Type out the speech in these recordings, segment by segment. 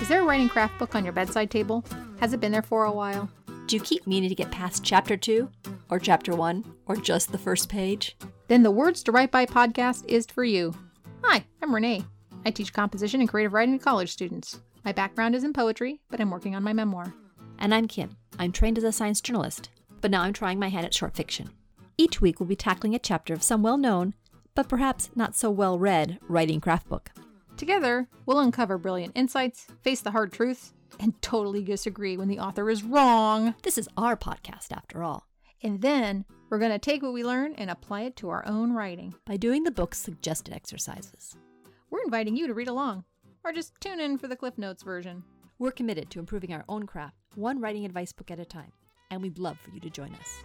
Is there a writing craft book on your bedside table? Has it been there for a while? Do you keep meaning to get past chapter 2 or chapter 1 or just the first page? Then the Words to Write By podcast is for you. Hi, I'm Renee. I teach composition and creative writing to college students. My background is in poetry, but I'm working on my memoir. And I'm Kim. I'm trained as a science journalist, but now I'm trying my hand at short fiction. Each week we'll be tackling a chapter of some well-known, but perhaps not so well-read, writing craft book. Together, we'll uncover brilliant insights, face the hard truths, and totally disagree when the author is wrong. This is our podcast, after all. And then we're going to take what we learn and apply it to our own writing. By doing the book's suggested exercises. We're inviting you to read along, or just tune in for the Cliff Notes version. We're committed to improving our own craft, one writing advice book at a time, and we'd love for you to join us.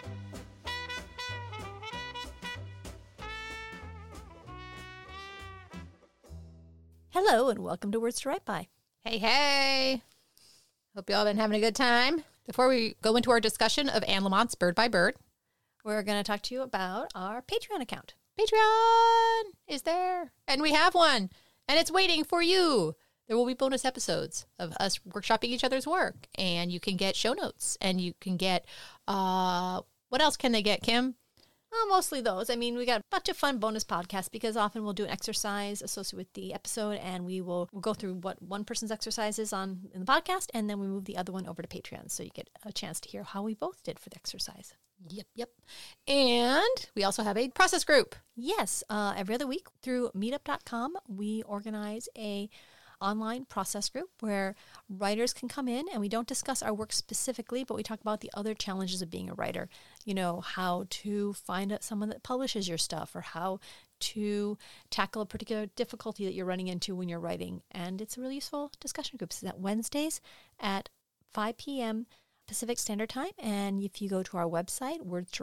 Hello, and welcome to Words to Write By. Hey, hey! Hope you all been having a good time. Before we go into our discussion of Anne Lamont's Bird by Bird, we're going to talk to you about our Patreon account. Patreon is there, and we have one, and it's waiting for you. There will be bonus episodes of us workshopping each other's work, and you can get show notes, and you can get, what else can they get, Kim? Oh, mostly those. I mean, we got a bunch of fun bonus podcasts because often we'll do an exercise associated with the episode, and we'll go through what one person's exercise is in the podcast, and then we move the other one over to Patreon, so you get a chance to hear how we both did for the exercise. Yep. And we also have a process group. Yes, every other week through meetup.com, we organize a online process group where writers can come in, and we don't discuss our work specifically, but we talk about the other challenges of being a writer. You know, how to find someone that publishes your stuff, or how to tackle a particular difficulty that you're running into when you're writing. And it's a really useful discussion group. It's at Wednesdays at 5 p.m. Pacific Standard Time. And if you go to our website,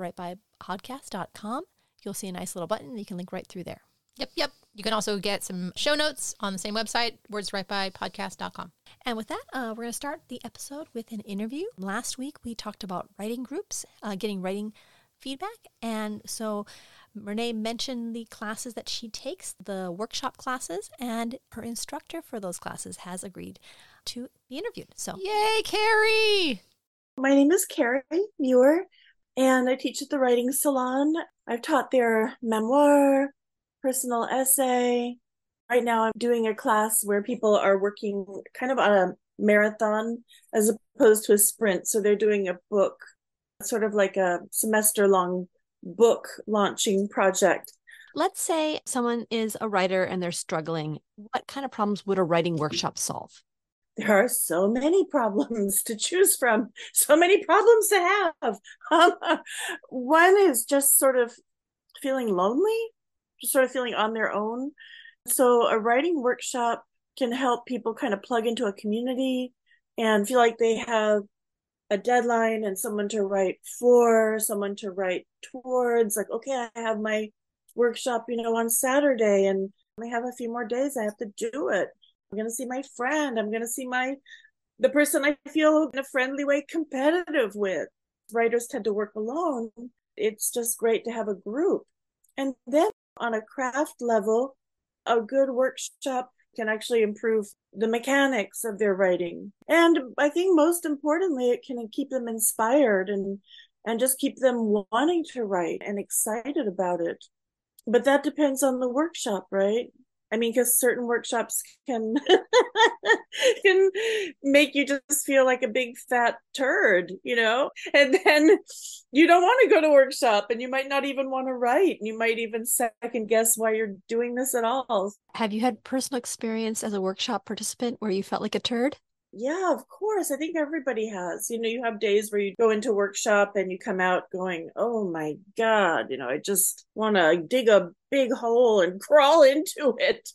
wordstowritebypodcast.com, you'll see a nice little button that you can link right through there. Yep. You can also get some show notes on the same website, wordstowritebypodcast.com. And with that, we're going to start the episode with an interview. Last week, we talked about writing groups, getting writing feedback. And so Renee mentioned the classes that she takes, the workshop classes, and her instructor for those classes has agreed to be interviewed. So, yay, Carrie! My name is Carrie Muir, and I teach at the Writing Salon. I've taught their memoir, personal essay. Right now I'm doing a class where people are working kind of on a marathon as opposed to a sprint. So they're doing a book, sort of like a semester-long book launching project. Let's say someone is a writer and they're struggling. What kind of problems would a writing workshop solve? There are so many problems to choose from, so many problems to have. One is just sort of feeling lonely, just sort of feeling on their own. So a writing workshop can help people kind of plug into a community and feel like they have a deadline and someone to write for, someone to write towards. Like, okay, I have my workshop, on Saturday, and I have a few more days. I have to do it. I'm going to see my friend. I'm going to see the person I feel in a friendly way competitive with. Writers tend to work alone. It's just great to have a group. And then on a craft level, a good workshop can actually improve the mechanics of their writing. And I think most importantly, it can keep them inspired and just keep them wanting to write and excited about it. But that depends on the workshop, right? I mean, because certain workshops can can make you just feel like a big fat turd, and then you don't want to go to workshop, and you might not even want to write, and you might even second guess why you're doing this at all. Have you had personal experience as a workshop participant where you felt like a turd? Yeah, of course. I think everybody has. You have days where you go into workshop and you come out going, oh my God, I just want to dig a big hole and crawl into it,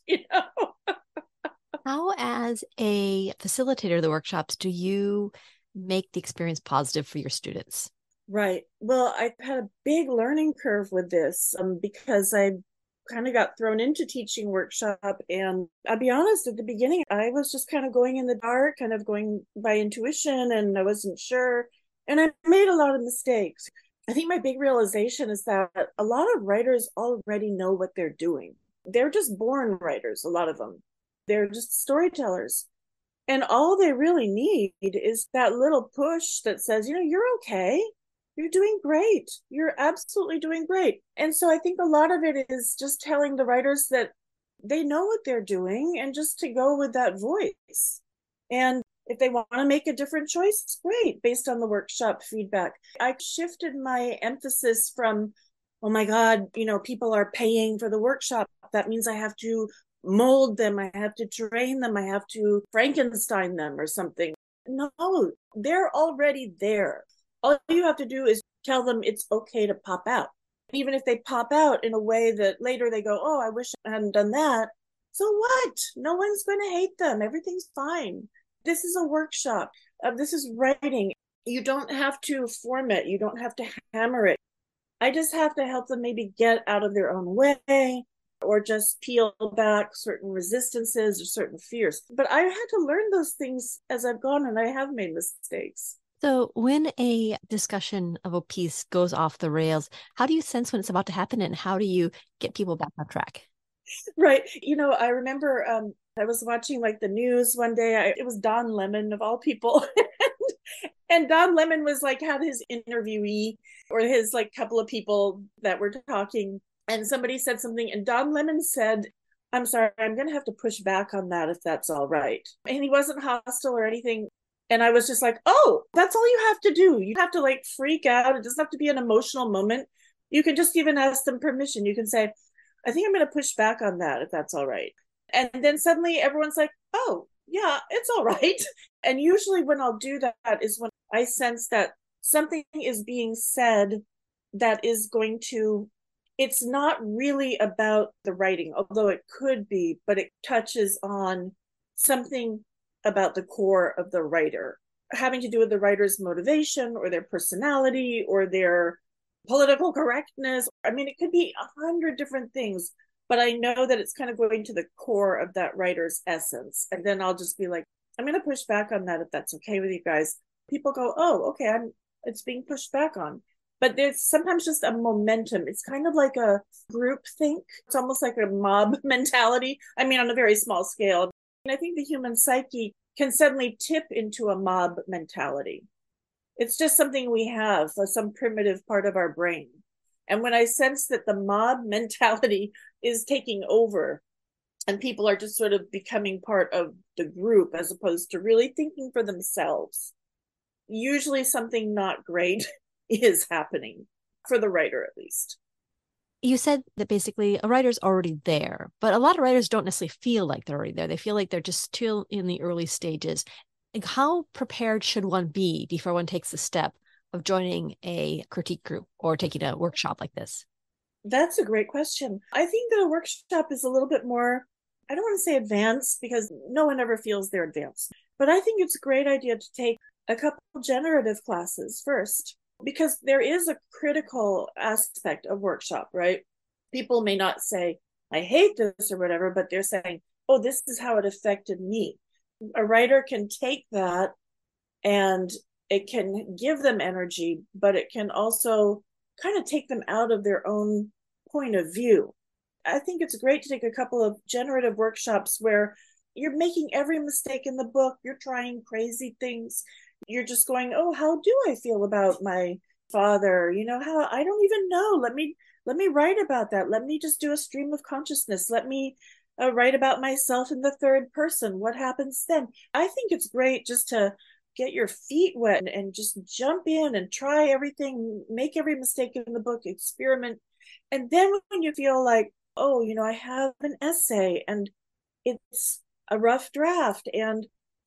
How, as a facilitator of the workshops, do you make the experience positive for your students? Right. Well, I've had a big learning curve with this because I kind of got thrown into teaching workshop. And I'll be honest, at the beginning, I was just kind of going in the dark, kind of going by intuition, and I wasn't sure. And I made a lot of mistakes. I think my big realization is that a lot of writers already know what they're doing. They're just born writers, a lot of them. They're just storytellers. And all they really need is that little push that says, you're okay. You're doing great. You're absolutely doing great. And so I think a lot of it is just telling the writers that they know what they're doing and just to go with that voice. And if they want to make a different choice, great, based on the workshop feedback. I shifted my emphasis from, oh my God, people are paying for the workshop. That means I have to mold them. I have to train them. I have to Frankenstein them or something. No, they're already there. All you have to do is tell them it's okay to pop out. Even if they pop out in a way that later they go, oh, I wish I hadn't done that. So what? No one's going to hate them. Everything's fine. This is a workshop. This is writing. You don't have to form it. You don't have to hammer it. I just have to help them maybe get out of their own way or just peel back certain resistances or certain fears. But I had to learn those things as I've gone, and I have made mistakes. So when a discussion of a piece goes off the rails, how do you sense when it's about to happen, and how do you get people back on track? Right. I remember I was watching like the news one day. It was Don Lemon of all people. And Don Lemon was like, had his interviewee or his like couple of people that were talking, and somebody said something, and Don Lemon said, I'm sorry, I'm going to have to push back on that if that's all right. And he wasn't hostile or anything. And I was just like, oh, that's all you have to do. You have to like freak out. It doesn't have to be an emotional moment. You can just even ask them permission. You can say, I think I'm going to push back on that if that's all right. And then suddenly everyone's like, oh, yeah, it's all right. And usually when I'll do that is when I sense that something is being said that is going to, it's not really about the writing, although it could be, but it touches on something about the core of the writer, having to do with the writer's motivation or their personality or their political correctness. I mean, it could be 100 different things, but I know that it's kind of going to the core of that writer's essence. And then I'll just be like, I'm going to push back on that if that's okay with you guys. People go, oh, okay, it's being pushed back on. But there's sometimes just a momentum. It's kind of like a group think. It's almost like a mob mentality. I mean, on a very small scale. And I think the human psyche can suddenly tip into a mob mentality. It's just something we have, some primitive part of our brain. And when I sense that the mob mentality is taking over and people are just sort of becoming part of the group as opposed to really thinking for themselves, usually something not great is happening, for the writer at least. You said that basically a writer's already there, but a lot of writers don't necessarily feel like they're already there. They feel like they're just still in the early stages. Like, how prepared should one be before one takes the step of joining a critique group or taking a workshop like this? That's a great question. I think that a workshop is a little bit more, I don't want to say advanced because no one ever feels they're advanced, but I think it's a great idea to take a couple generative classes first, because there is a critical aspect of workshop, right? People may not say, I hate this or whatever, but they're saying, oh, this is how it affected me. A writer can take that and it can give them energy, but it can also kind of take them out of their own point of view. I think it's great to take a couple of generative workshops where you're making every mistake in the book. You're trying crazy things. You're just going, oh, how do I feel about my father? How, I don't even know. Let me write about that. Let me just do a stream of consciousness. Let me write about myself in the third person. What happens then? I think it's great just to get your feet wet and just jump in and try everything, make every mistake in the book, experiment. And then when you feel like, oh, I have an essay and it's a rough draft and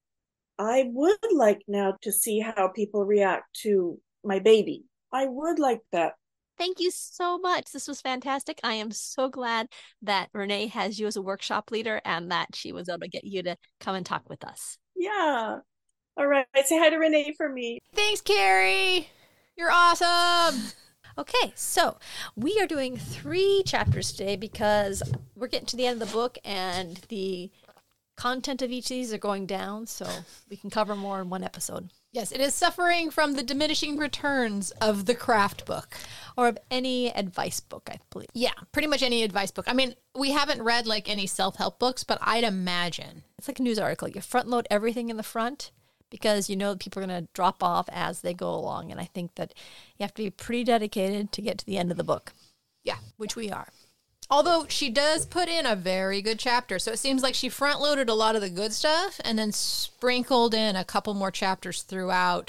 I would like now to see how people react to my baby. I would like that. Thank you so much. This was fantastic. I am so glad that Renee has you as a workshop leader and that she was able to get you to come and talk with us. Yeah. All right. Say hi to Renee for me. Thanks, Carrie. You're awesome. Okay, so we are doing 3 chapters today because we're getting to the end of the book and the content of each of these are going down, so we can cover more in one episode. Yes, it is suffering from the diminishing returns of the craft book. Or of any advice book, I believe. Yeah, pretty much any advice book. I mean, we haven't read like any self-help books, but I'd imagine It's like a news article. You front load everything in the front because you know that people are going to drop off as they go along. And I think that you have to be pretty dedicated to get to the end of the book. Yeah. Which we are. Although she does put in a very good chapter. So it seems like she front loaded a lot of the good stuff and then sprinkled in a couple more chapters throughout.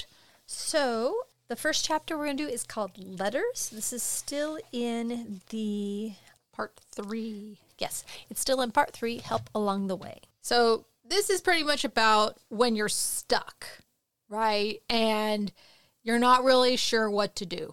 So the first chapter we're going to do is called Letters. This is still in the... Part 3. Yes, it's still in part 3, Help Along the Way. So this is pretty much about when you're stuck, right? And you're not really sure what to do.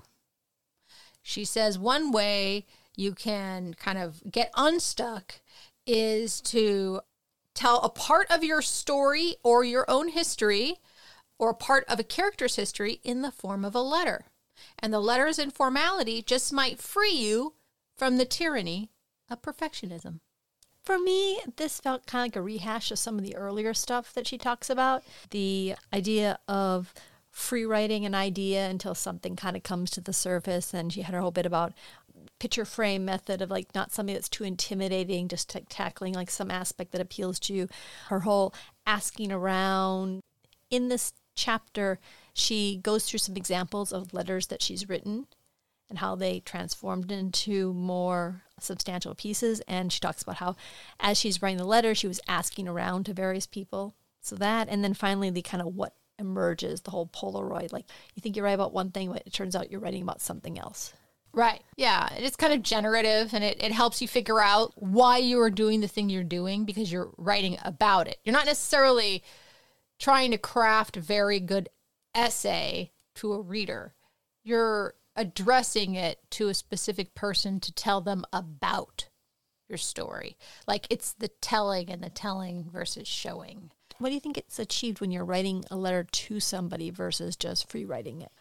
She says one way you can kind of get unstuck is to tell a part of your story or your own history or a part of a character's history in the form of a letter. And the letters and formality just might free you from the tyranny of perfectionism. For me, this felt kind of like a rehash of some of the earlier stuff that she talks about. The idea of free writing an idea until something kind of comes to the surface. And she had her whole bit about picture frame method of like not something that's too intimidating, just tackling like some aspect that appeals to you. Her whole asking around. In this chapter, she goes through some examples of letters that she's written and how they transformed into more substantial pieces. And she talks about how as she's writing the letter, she was asking around to various people. So that, and then finally the kind of what emerges, the whole Polaroid. Like you think you're right about one thing, but it turns out you're writing about something else. Right. Yeah. It's kind of generative and it helps you figure out why you are doing the thing you're doing because you're writing about it. You're not necessarily trying to craft a very good essay to a reader. You're addressing it to a specific person to tell them about your story. Like it's the telling and the telling versus showing. What do you think it's achieved when you're writing a letter to somebody versus just free writing it?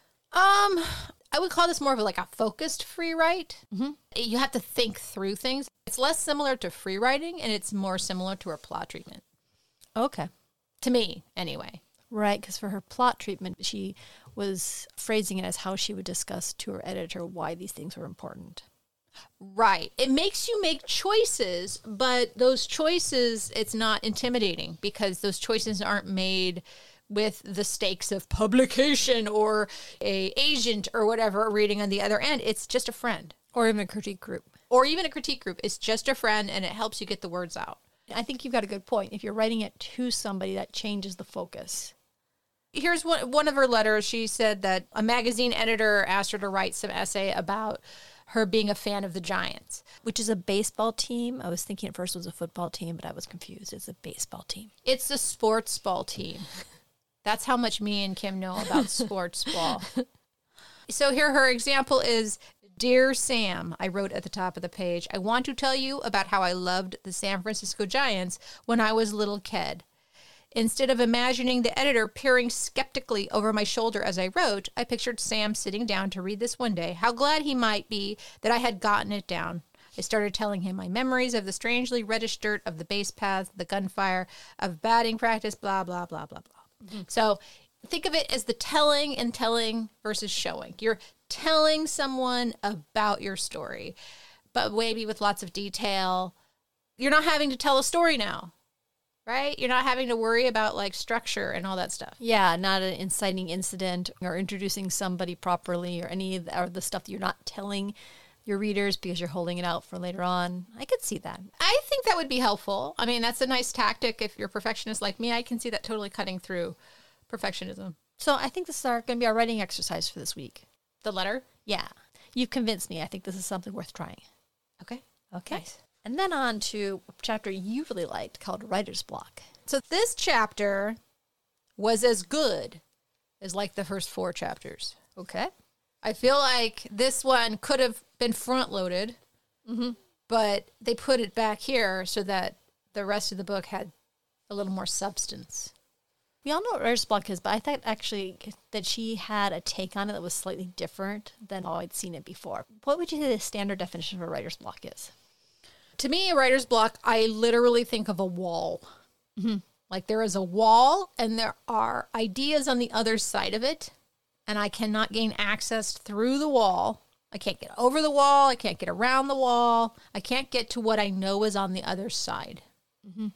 I would call this more of like a focused free write. Mm-hmm. You have to think through things. It's less similar to free writing and it's more similar to her plot treatment. Okay. To me, anyway. Right, because for her plot treatment, she was phrasing it as how she would discuss to her editor why these things were important. Right. It makes you make choices, but those choices, it's not intimidating because those choices aren't made with the stakes of publication or a agent or whatever reading on the other end. It's just a friend. Or even a critique group. Or even a critique group. It's just a friend and it helps you get the words out. I think you've got a good point. If you're writing it to somebody, that changes the focus. Here's one of her letters. She said that a magazine editor asked her to write some essay about her being a fan of the Giants. Which is a baseball team. I was thinking at first it was a football team, but I was confused. It's a baseball team. It's a sports ball team. That's how much me and Kim know about sports ball. So here her example is, Dear Sam, I wrote at the top of the page, I want to tell you about how I loved the San Francisco Giants when I was a little kid. Instead of imagining the editor peering skeptically over my shoulder as I wrote, I pictured Sam sitting down to read this one day, how glad he might be that I had gotten it down. I started telling him my memories of the strangely reddish dirt of the base paths, the gunfire, of batting practice, blah, blah, blah, blah, blah. Mm-hmm. So think of it as the telling and telling versus showing. You're telling someone about your story, but maybe with lots of detail. You're not having to tell a story now, right? You're not having to worry about like structure and all that stuff. Yeah, not an inciting incident or introducing somebody properly or any of the stuff that you're not telling your readers because you're holding it out for later on. I could see that. I think that would be helpful. I mean, that's a nice tactic. If you're a perfectionist like me, I can see that totally cutting through perfectionism. So I think this is going to be our writing exercise for this week. The letter? Yeah. You've convinced me. I think this is something worth trying. Okay. Nice. And then on to a chapter you really liked called Writer's Block. So this chapter was as good as like the first 4 chapters. Okay. I feel like this one could have been front-loaded, but they put it back here so that the rest of the book had a little more substance. We all know what writer's block is, but I thought actually that she had a take on it that was slightly different than how I'd seen it before. What would you say the standard definition of a writer's block is? To me, a writer's block, I literally think of a wall. Mm-hmm. Like there is a wall and there are ideas on the other side of it, and I cannot gain access through the wall. I can't get over the wall. I can't get around the wall. I can't get to what I know is on the other side. Mm-hmm.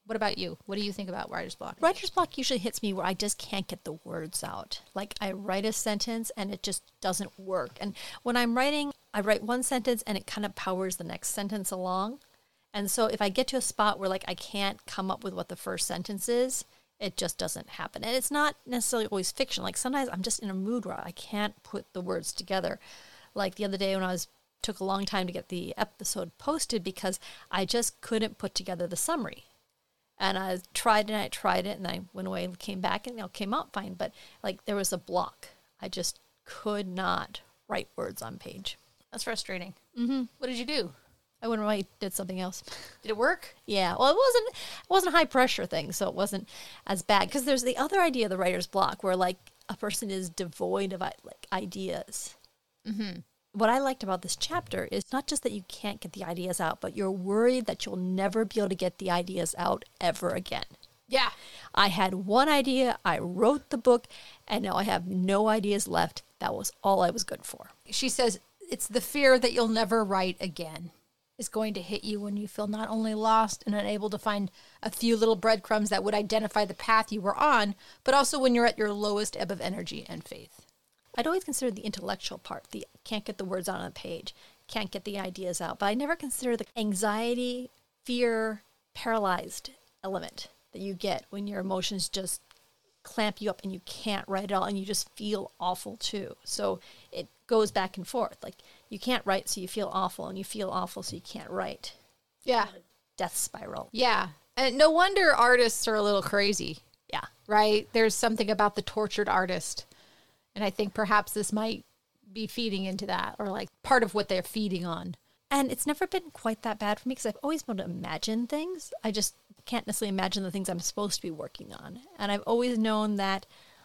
What about you? What do you think about writer's block? Writer's block usually hits me where I just can't get the words out. Like I write a sentence and it just doesn't work. And when I'm writing, I write one sentence and it kind of powers the next sentence along. And so if I get to a spot where like I can't come up with what the first sentence is, it just doesn't happen. And it's not necessarily always fiction. Like sometimes I'm just in a mood where I can't put the words together. Like the other day when took a long time to get the episode posted because I just couldn't put together the summary. And I tried it, and I went away and came back, and it came out fine. But, like, there was a block. I just could not write words on page. That's frustrating. Mm-hmm. What did you do? I went away and did something else. Did it work? Yeah. Well, it wasn't a high-pressure thing, so it wasn't as bad. Because there's the other idea of the writer's block where, like, a person is devoid of, like, ideas. Mm-hmm. What I liked about this chapter is not just that you can't get the ideas out, but you're worried that you'll never be able to get the ideas out ever again. Yeah. I had one idea, I wrote the book, and now I have no ideas left. That was all I was good for. She says it's the fear that you'll never write again is going to hit you when you feel not only lost and unable to find a few little breadcrumbs that would identify the path you were on, but also when you're at your lowest ebb of energy and faith. I'd always considered the intellectual part, the can't get the words out on a page, can't get the ideas out, but I never considered the anxiety, fear, paralyzed element that you get when your emotions just clamp you up and you can't write it all and you just feel awful too. So it goes back and forth. Like you can't write, so you feel awful, and you feel awful, so you can't write. Yeah. Death spiral. Yeah. And no wonder artists are a little crazy. Yeah. Right? There's something about the tortured artist. And I think perhaps this might be feeding into that, or like part of what they're feeding on. And it's never been quite that bad for me because I've always been able to imagine things. I just can't necessarily imagine the things I'm supposed to be working on. And I've always known that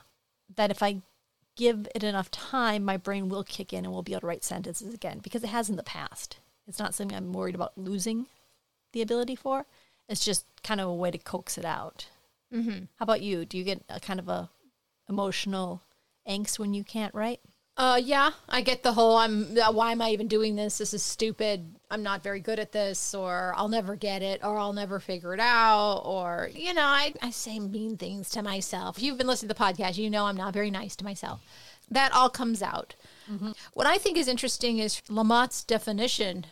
if I give it enough time, my brain will kick in and we'll be able to write sentences again, because it has in the past. It's not something I'm worried about losing the ability for. It's just kind of a way to coax it out. Mm-hmm. How about you? Do you get a kind of a emotional angst when you can't write? Yeah, I get the whole, why am I even doing this? This is stupid. I'm not very good at this, or I'll never get it, or I'll never figure it out, or, I say mean things to myself. If you've been listening to the podcast, you know I'm not very nice to myself. That all comes out. Mm-hmm. What I think is interesting is Lamott's definition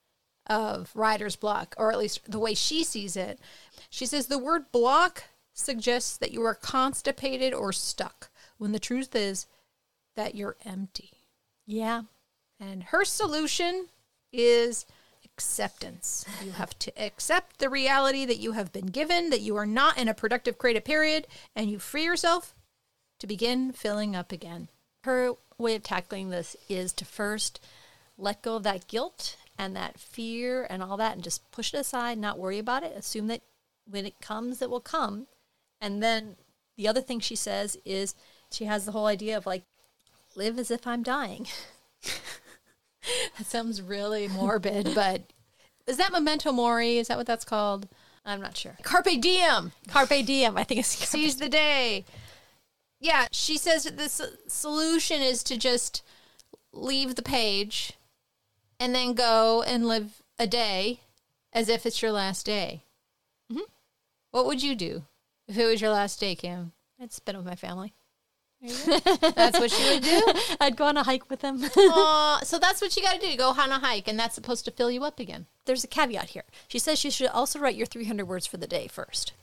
of writer's block, or at least the way she sees it. She says the word block suggests that you are constipated or stuck, when the truth is that you're empty. Yeah. And her solution is acceptance. You have to accept the reality that you have been given, that you are not in a productive creative period, and you free yourself to begin filling up again. Her way of tackling this is to first let go of that guilt and that fear and all that and just push it aside, not worry about it. Assume that when it comes, it will come. And then the other thing she says is she has the whole idea of like, live as if I'm dying. That sounds really morbid, but is that memento mori? Is that what that's called? I'm not sure. Carpe diem. Carpe diem, I think it's seize the day. Yeah, she says that the solution is to just leave the page and then go and live a day as if it's your last day. Mm-hmm. What would you do if it was your last day, Kim? I'd spend it with my family. That's what she would do? I'd go on a hike with them. So that's what you got to do. Go on a hike, and that's supposed to fill you up again. There's a caveat here. She says you should also write your 300 words for the day first.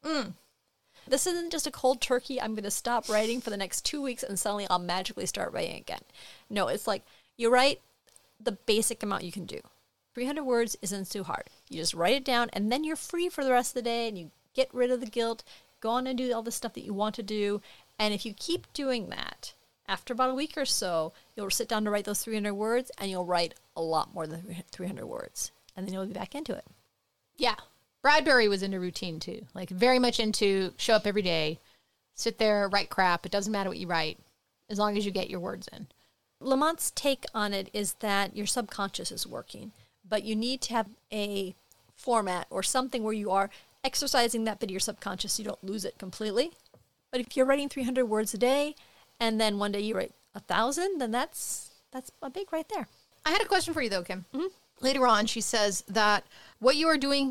This isn't just a cold turkey, I'm going to stop writing for the next 2 weeks and suddenly I'll magically start writing again. No, it's like you write the basic amount you can do. 300 words isn't too hard. You just write it down, and then you're free for the rest of the day, and you get rid of the guilt, go on and do all the stuff that you want to do. And if you keep doing that, after about a week or so, you'll sit down to write those 300 words, and you'll write a lot more than 300 words. And then you'll be back into it. Yeah. Bradbury was into routine, too. Like, very much into show up every day, sit there, write crap. It doesn't matter what you write, as long as you get your words in. Lamont's take on it is that your subconscious is working, but you need to have a format or something where you are exercising that bit of your subconscious so you don't lose it completely. But if you're writing 300 words a day, and then one day you write 1,000, then that's a big right there. I had a question for you, though, Kim. Mm-hmm. Later on, she says that what you are doing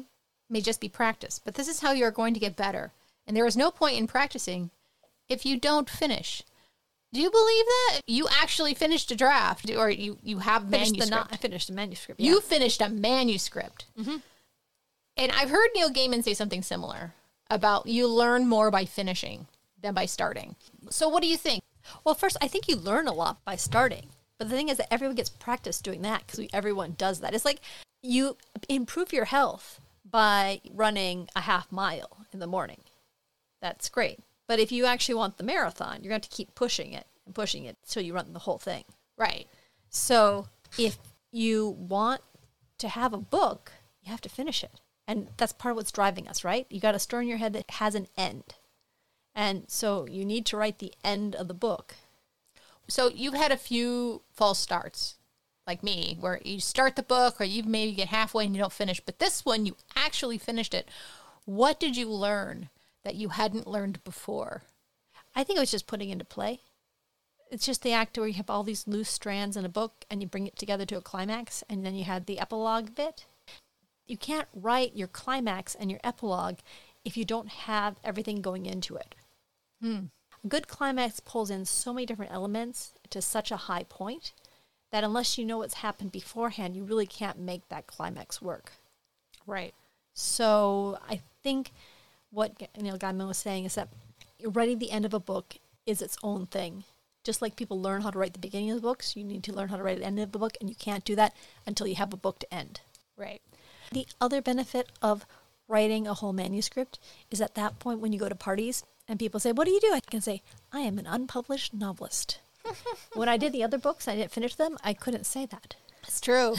may just be practice, but this is how you're going to get better. And there is no point in practicing if you don't finish. Do you believe that? You actually finished a draft, or you have manuscript. I finished the manuscript. You finished a manuscript. Mm-hmm. And I've heard Neil Gaiman say something similar about you learn more by finishing than by starting. So what do you think? Well, first, I think you learn a lot by starting. But the thing is that everyone gets practice doing that because everyone does that. It's like you improve your health by running a half mile in the morning. That's great. But if you actually want the marathon, you're going to keep pushing it until you run the whole thing. Right. So if you want to have a book, you have to finish it. And that's part of what's driving us, right? You got a story in your head that has an end. And so you need to write the end of the book. So you've had a few false starts, like me, where you start the book or you maybe get halfway and you don't finish. But this one, you actually finished it. What did you learn that you hadn't learned before? I think it was just putting into play. It's just the act where you have all these loose strands in a book and you bring it together to a climax, and then you had the epilogue bit. You can't write your climax and your epilogue if you don't have everything going into it. A good climax pulls in so many different elements to such a high point that unless you know what's happened beforehand, you really can't make that climax work. Right. So I think what Neil Gaiman was saying is that writing the end of a book is its own thing. Just like people learn how to write the beginning of the books, you need to learn how to write the end of the book, and you can't do that until you have a book to end. Right. The other benefit of writing a whole manuscript is at that point when you go to parties and people say, "What do you do?" I can say, "I am an unpublished novelist." When I did the other books, I didn't finish them, I couldn't say that. It's true.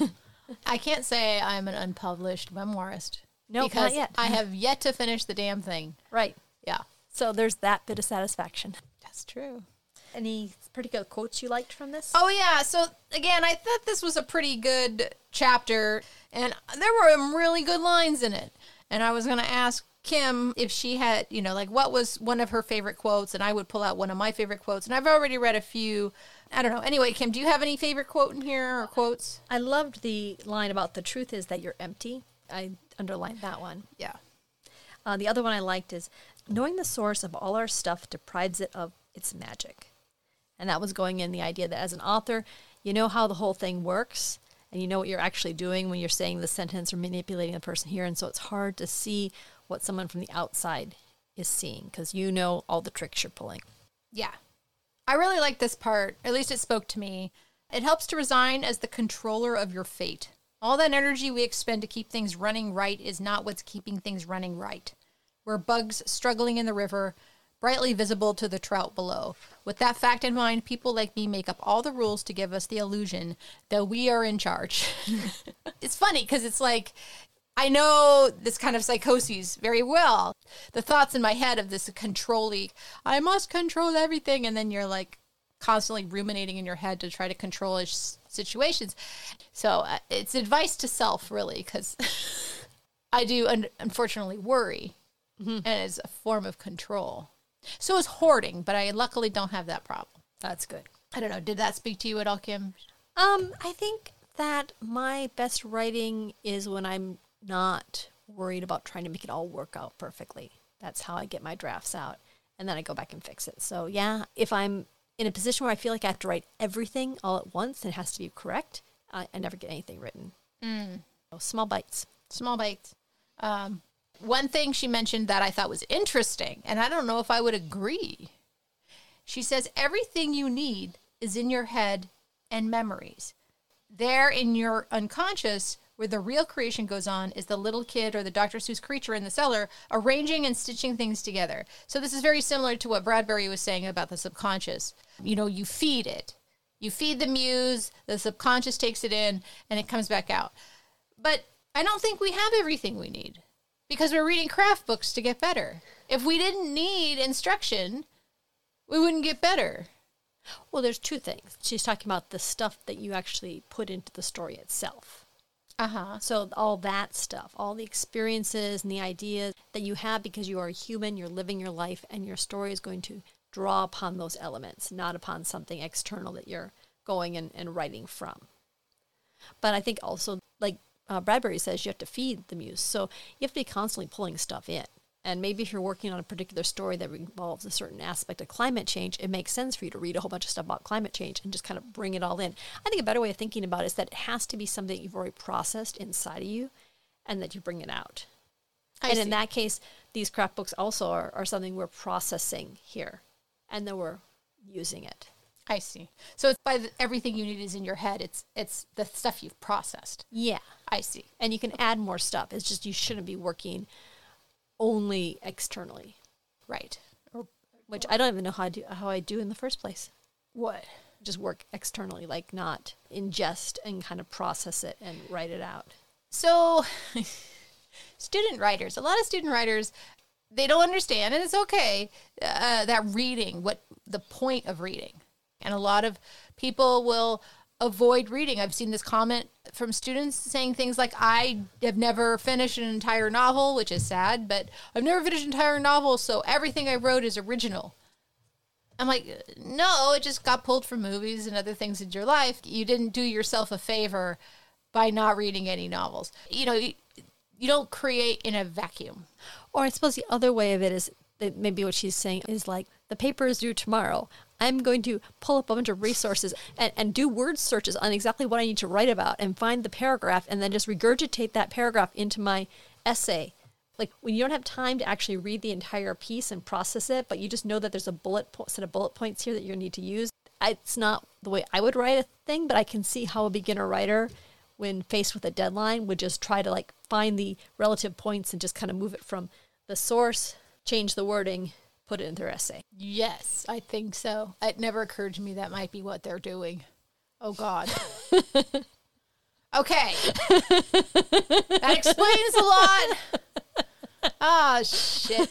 I can't say I'm an unpublished memoirist. No, because not yet. I have yet to finish the damn thing. Right. Yeah. So there's that bit of satisfaction. That's true. Any particular quotes you liked from this? Oh, yeah. So, again, I thought this was a pretty good chapter, and there were some really good lines in it. And I was going to ask Kim if she had, what was one of her favorite quotes, and I would pull out one of my favorite quotes. And I've already read a few. I don't know. Anyway, Kim, do you have any favorite quote in here or quotes? I loved the line about the truth is that you're empty. I underlined that one. Yeah. The other one I liked is, knowing the source of all our stuff deprives it of its magic. And that was going in the idea that as an author, you know how the whole thing works, and you know what you're actually doing when you're saying the sentence or manipulating the person here. And so it's hard to see what someone from the outside is seeing because you know all the tricks you're pulling. Yeah. I really like this part. At least it spoke to me. It helps to resign as the controller of your fate. All that energy we expend to keep things running right is not what's keeping things running right. We're bugs struggling in the river, brightly visible to the trout below. With that fact in mind, people like me make up all the rules to give us the illusion that we are in charge. It's funny because it's like, I know this kind of psychoses very well. The thoughts in my head of this controlling, I must control everything. And then you're like constantly ruminating in your head to try to control situations. So it's advice to self, really, because I do unfortunately worry. Mm-hmm. And it's a form of control. So is hoarding, but I luckily don't have that problem. That's good. I don't know. Did that speak to you at all, Kim? I think that my best writing is when I'm not worried about trying to make it all work out perfectly. That's how I get my drafts out. And then I go back and fix it. So yeah, if I'm in a position where I feel like I have to write everything all at once and it has to be correct, I never get anything written. So small bites. Small bites. One thing she mentioned that I thought was interesting, and I don't know if I would agree. She says, everything you need is in your head and memories. There in your unconscious, where the real creation goes on, is the little kid or the Dr. Seuss creature in the cellar arranging and stitching things together. So this is very similar to what Bradbury was saying about the subconscious. You feed it. You feed the muse, the subconscious takes it in, and it comes back out. But I don't think we have everything we need. Because we're reading craft books to get better. If we didn't need instruction, we wouldn't get better. Well, there's two things. She's talking about the stuff that you actually put into the story itself. Uh-huh. So all that stuff, all the experiences and the ideas that you have because you are a human, you're living your life, and your story is going to draw upon those elements, not upon something external that you're going and writing from. But I think also, like Bradbury says you have to feed the muse. So you have to be constantly pulling stuff in. And maybe if you're working on a particular story that involves a certain aspect of climate change, it makes sense for you to read a whole bunch of stuff about climate change and just kind of bring it all in. I think a better way of thinking about it is that it has to be something that you've already processed inside of you and that you bring it out. In that case, these craft books also are something we're processing here, and then we're using it. I see. So it's everything you need is in your head. It's the stuff you've processed. Yeah. I see. And you can add more stuff. It's just you shouldn't be working only externally. Right. Which I don't even know how I do in the first place. What? Just work externally, like not ingest and kind of process it and write it out. So student writers, a lot of student writers, they don't understand, and it's okay, that reading, what the point of reading. And a lot of people will avoid reading. I've seen this comment from students saying things like, I have never finished an entire novel, which is sad, but I've never finished an entire novel, so everything I wrote is original. I'm like, no, it just got pulled from movies and other things in your life. You didn't do yourself a favor by not reading any novels. You know, you don't create in a vacuum. Or I suppose the other way of it is that maybe what she's saying is like, the paper is due tomorrow. I'm going to pull up a bunch of resources and do word searches on exactly what I need to write about and find the paragraph and then just regurgitate that paragraph into my essay. Like when you don't have time to actually read the entire piece and process it, but you just know that there's a set of bullet points here that you need to use. It's not the way I would write a thing, but I can see how a beginner writer, when faced with a deadline, would just try to like find the relative points and just kind of move it from the source, change the wording, put it in their essay. Yes, I think so. It never occurred to me that might be what they're doing. Oh, God. Okay. That explains a lot. Ah, shit.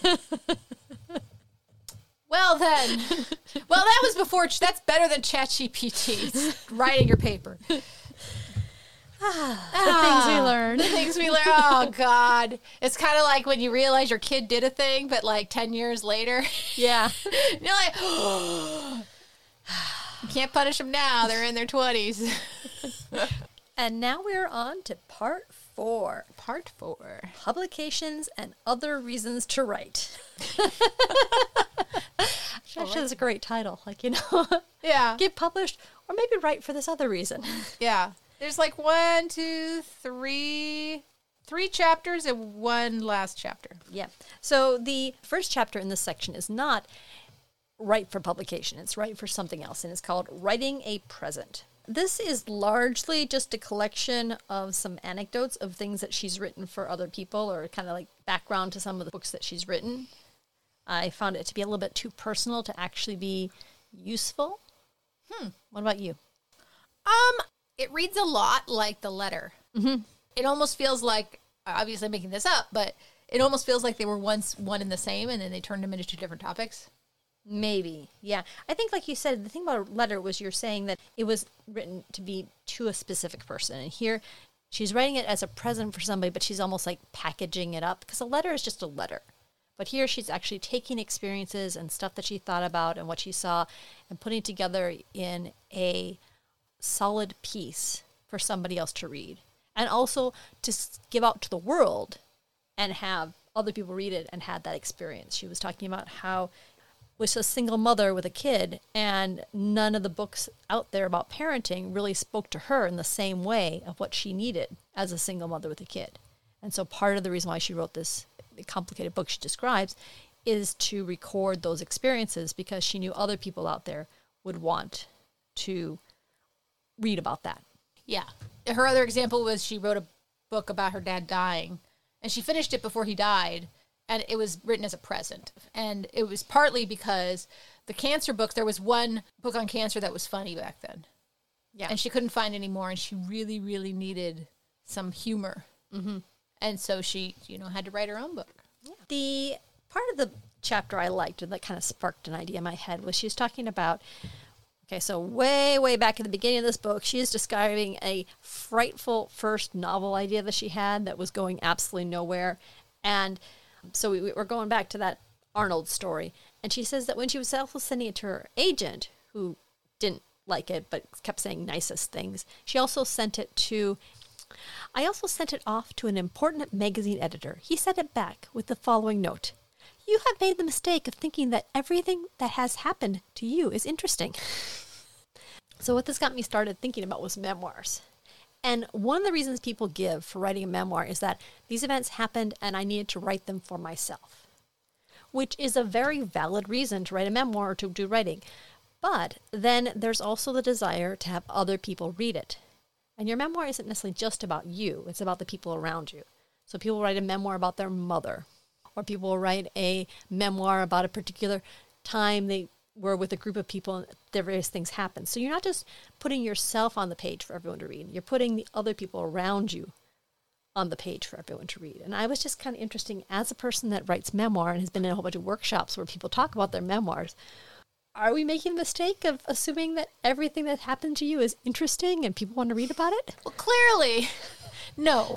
Well, then. Well, that was before. That's better than ChatGPT writing your paper. The things we learned. The things we learned. Oh, God. It's kind of like when you realize your kid did a thing, but like 10 years later. Yeah. You're like, oh. You can't punish them now. They're in their 20s. And now we're on to part 4. Part 4. Publications and other reasons to write. Actually, that's a great title. Like, Yeah. Get published or maybe write for this other reason. Yeah. There's like 1, 2, 3 chapters and one last chapter. Yeah. So the first chapter in this section is not write for publication. It's write for something else, and it's called Writing a Present. This is largely just a collection of some anecdotes of things that she's written for other people, or kind of like background to some of the books that she's written. I found it to be a little bit too personal to actually be useful. What about you? It reads a lot like the letter. Mm-hmm. It almost feels like, obviously I'm making this up, but it almost feels like they were once one and the same, and then they turned them into 2 different topics. Maybe, yeah. I think, like you said, the thing about a letter was you're saying that it was written to be to a specific person. And here, she's writing it as a present for somebody, but she's almost like packaging it up, because a letter is just a letter. But here, she's actually taking experiences and stuff that she thought about and what she saw and putting it together in a solid piece for somebody else to read. And also to give out to the world and have other people read it and had that experience. She was talking about how was a single mother with a kid, and none of the books out there about parenting really spoke to her in the same way of what she needed as a single mother with a kid. And so part of the reason why she wrote this complicated book she describes is to record those experiences, because she knew other people out there would want to read about that. Yeah. Her other example was she wrote a book about her dad dying, and she finished it before he died, and it was written as a present. And it was partly because the cancer book, there was one book on cancer that was funny back then. Yeah. And she couldn't find any more, and she really, really needed some humor. Mm-hmm. And so she, had to write her own book. Yeah. The part of the chapter I liked and that kind of sparked an idea in my head was she was talking about, okay, so way, way back in the beginning of this book, she is describing a frightful first novel idea that she had that was going absolutely nowhere. And so we're going back to that Arnold story. And she says that when she was also sending it to her agent, who didn't like it but kept saying nicest things, she also sent it to I also sent it off to an important magazine editor. He sent it back with the following note. You have made the mistake of thinking that everything that has happened to you is interesting. So what this got me started thinking about was memoirs. And one of the reasons people give for writing a memoir is that these events happened and I needed to write them for myself, which is a very valid reason to write a memoir or to do writing. But then there's also the desire to have other people read it. And your memoir isn't necessarily just about you. It's about the people around you. So people write a memoir about their mother, or people will write a memoir about a particular time they were with a group of people and various things happened. So you're not just putting yourself on the page for everyone to read. You're putting the other people around you on the page for everyone to read. And I was just kind of interesting as a person that writes memoir and has been in a whole bunch of workshops where people talk about their memoirs. Are we making the mistake of assuming that everything that happened to you is interesting and people want to read about it? Well, clearly, no.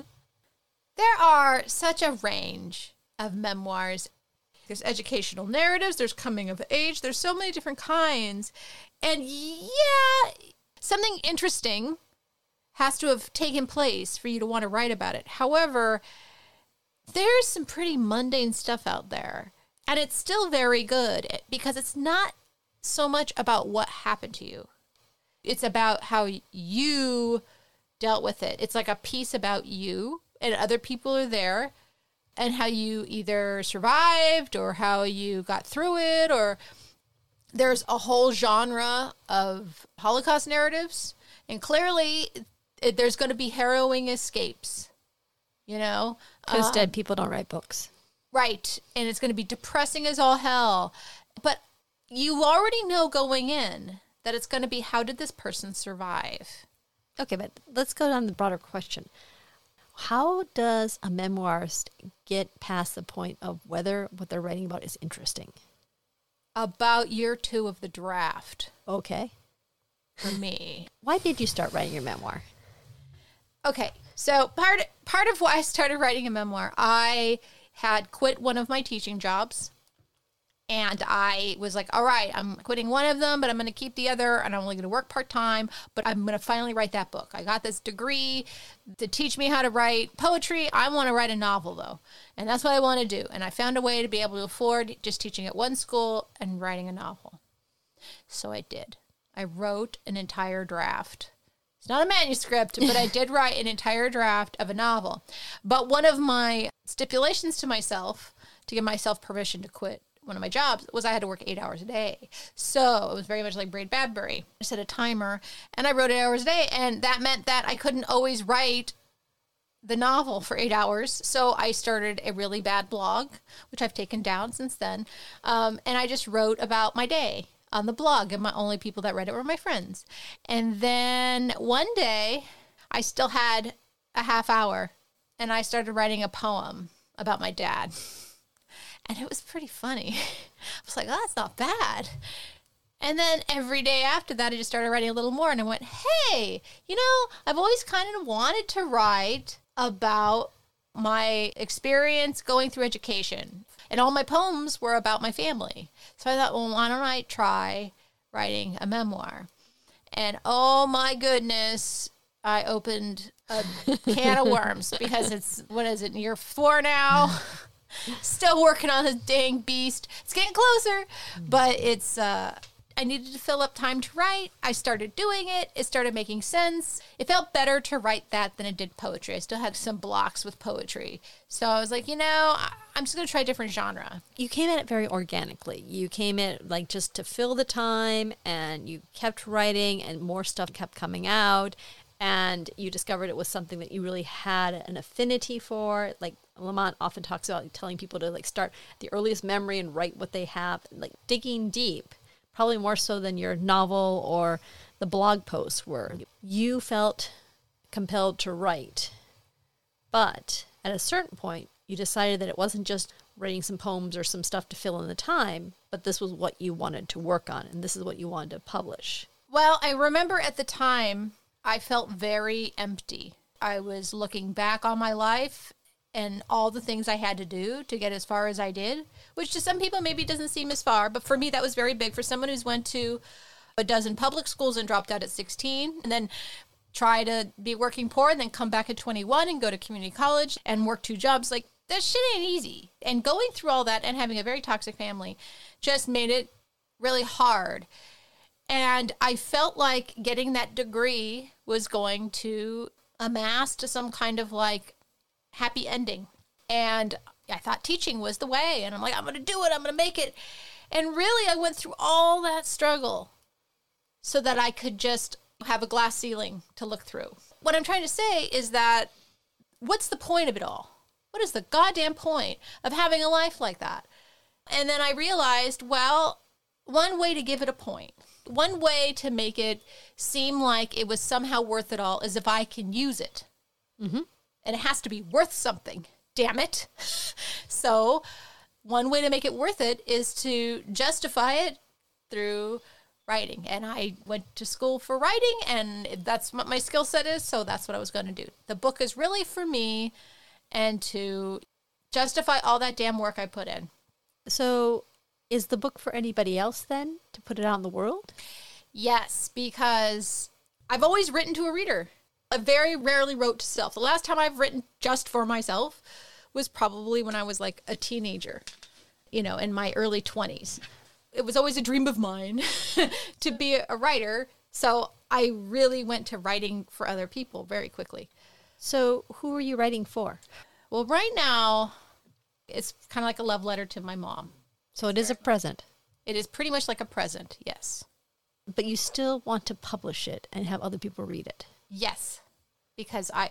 There are such a range of memoirs. There's educational narratives, there's coming of age, there's so many different kinds. And yeah, something interesting has to have taken place for you to want to write about it. However, there's some pretty mundane stuff out there. And it's still very good because it's not so much about what happened to you. It's about how you dealt with it. It's like a piece about you and other people are there and how you either survived or how you got through it. Or there's a whole genre of Holocaust narratives. And clearly there's going to be harrowing escapes, you know. Because dead people don't write books. Right. And it's going to be depressing as all hell. But you already know going in that it's going to be, how did this person survive? Okay, but let's go down to the broader question. How does a memoirist get past the point of whether what they're writing about is interesting? About year 2 of the draft. Okay. For me. Why did you start writing your memoir? Okay. So part of why I started writing a memoir, I had quit one of my teaching jobs. And I was like, all right, I'm quitting one of them, but I'm going to keep the other, and I'm only going to work part-time, but I'm going to finally write that book. I got this degree to teach me how to write poetry. I want to write a novel, though, and that's what I want to do. And I found a way to be able to afford just teaching at one school and writing a novel. So I did. I wrote an entire draft. It's not a manuscript, but I did write an entire draft of a novel. But one of my stipulations to myself, to give myself permission to quit one of my jobs, was I had to work 8 hours a day. So it was very much like Braid Badbury. I set a timer and I wrote 8 hours a day. And that meant that I couldn't always write the novel for 8 hours. So I started a really bad blog, which I've taken down since then. And I just wrote about my day on the blog, and my only people that read it were my friends. And then one day I still had a half hour and I started writing a poem about my dad. And it was pretty funny. I was like, oh, that's not bad. And then every day after that, I just started writing a little more. And I went, hey, you know, I've always kind of wanted to write about my experience going through education. And all my poems were about my family. So I thought, well, why don't I try writing a memoir? And oh my goodness, I opened a can of worms because it's, what is it, year 4 now? Still working on this dang beast. It's getting closer, but it's, I needed to fill up time to write. I started doing it. It started making sense. It felt better to write that than it did poetry. I still had some blocks with poetry. So I was like, you know, I'm just going to try a different genre. You came at it very organically. You came at like just to fill the time, and you kept writing and more stuff kept coming out. And you discovered it was something that you really had an affinity for. Like Lamont often talks about telling people to like start the earliest memory and write what they have, like digging deep, probably more so than your novel or the blog posts were. You felt compelled to write. But at a certain point, you decided that it wasn't just writing some poems or some stuff to fill in the time, but this was what you wanted to work on, and this is what you wanted to publish. Well, I remember at the time, I felt very empty. I was looking back on my life and all the things I had to do to get as far as I did, which to some people maybe doesn't seem as far, but for me that was very big. For someone who's went to a dozen public schools and dropped out at 16, and then try to be working poor and then come back at 21 and go to community college and work 2 jobs. Like, that shit ain't easy. And going through all that and having a very toxic family just made it really hard. And I felt like getting that degree was going to amass to some kind of like happy ending. And I thought teaching was the way. And I'm like, I'm going to do it. I'm going to make it. And really, I went through all that struggle so that I could just have a glass ceiling to look through. What I'm trying to say is that what's the point of it all? What is the goddamn point of having a life like that? And then I realized, well, one way to give it a point, one way to make it seem like it was somehow worth it all is if I can use it. Mm-hmm. And it has to be worth something, damn it. So one way to make it worth it is to justify it through writing. And I went to school for writing, and that's what my skill set is, so that's what I was going to do. The book is really for me and to justify all that damn work I put in. So is the book for anybody else then, to put it out in the world? Yes, because I've always written to a reader. I very rarely wrote to self. The last time I've written just for myself was probably when I was like a teenager, in my early 20s. It was always a dream of mine to be a writer. So I really went to writing for other people very quickly. So who are you writing for? Well, right now, it's kind of like a love letter to my mom. So it is a present. It is pretty much like a present, yes. But you still want to publish it and have other people read it. Yes, because I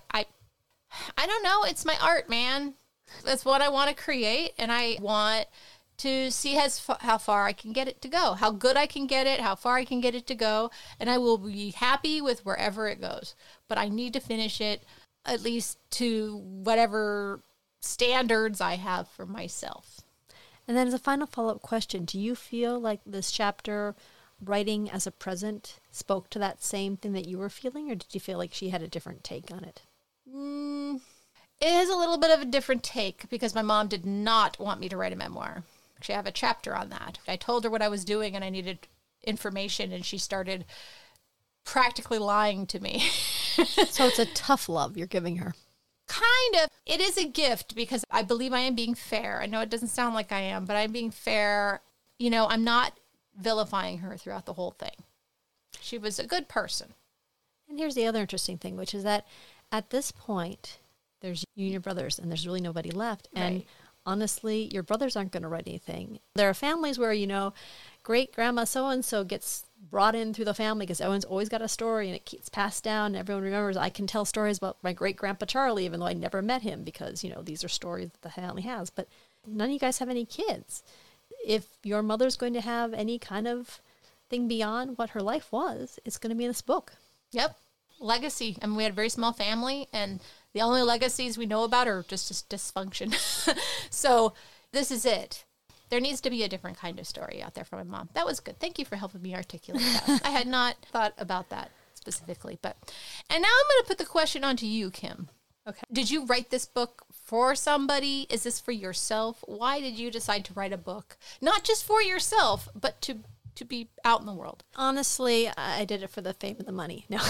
don't know. It's my art, man. That's what I want to create, and I want to see how far I can get it to go, how good I can get it, how far I can get it to go, and I will be happy with wherever it goes. But I need to finish it at least to whatever standards I have for myself. And then as a final follow-up question, do you feel like this chapter, writing as a present, spoke to that same thing that you were feeling, or did you feel like she had a different take on it? It is a little bit of a different take because my mom did not want me to write a memoir. Actually, I have a chapter on that. I told her what I was doing and I needed information, and she started practically lying to me. So it's a tough love you're giving her. Kind of. It is a gift because I believe I am being fair. I know it doesn't sound like I am, but I'm being fair. I'm not vilifying her throughout the whole thing. She was a good person. And here's the other interesting thing, which is that at this point, there's you and your brothers, and there's really nobody left. Right. And honestly, your brothers aren't going to write anything. There are families where, great-grandma so-and-so gets brought in through the family because everyone's always got a story and it keeps passed down. And everyone remembers, I can tell stories about my great-grandpa Charlie, even though I never met him because, these are stories that the family has. But none of you guys have any kids. If your mother's going to have any kind of thing beyond what her life was, it's going to be in this book. Yep. Legacy. I mean, we had a very small family, and the only legacies we know about are just dysfunction. So this is it. There needs to be a different kind of story out there for my mom. That was good. Thank you for helping me articulate that. I had not thought about that specifically. And now I'm going to put the question on to you, Kim. Okay. Did you write this book for somebody? Is this for yourself? Why did you decide to write a book? Not just for yourself, but to be out in the world. Honestly, I did it for the fame and the money. No.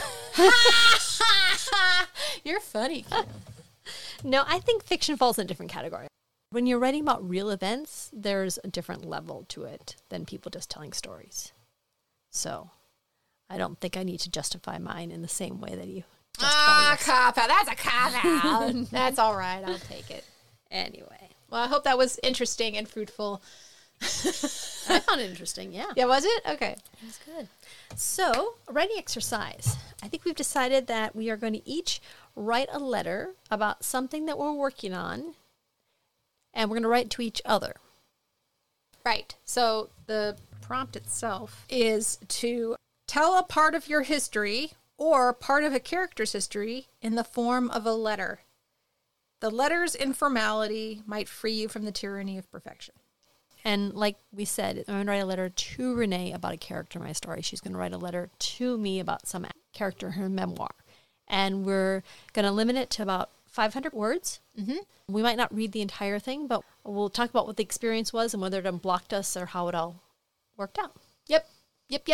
You're funny, Kim. No, I think fiction falls in a different category. When you're writing about real events, there's a different level to it than people just telling stories. So I don't think I need to justify mine in the same way that you justify yours. Cop out. That's a cop out. That's all right. I'll take it. Anyway. Well, I hope that was interesting and fruitful. I found it interesting, yeah. Yeah, was it? Okay. It was good. So, writing exercise. I think we've decided that we are going to each write a letter about something that we're working on, and we're going to write to each other. Right. So, the prompt itself is to tell a part of your history or part of a character's history in the form of a letter. The letter's informality might free you from the tyranny of perfection. And like we said, I'm going to write a letter to Renee about a character in my story. She's going to write a letter to me about some character in her memoir. And we're going to limit it to about 500 words. Mm-hmm. We might not read the entire thing, but we'll talk about what the experience was and whether it unblocked us or how it all worked out. Yep.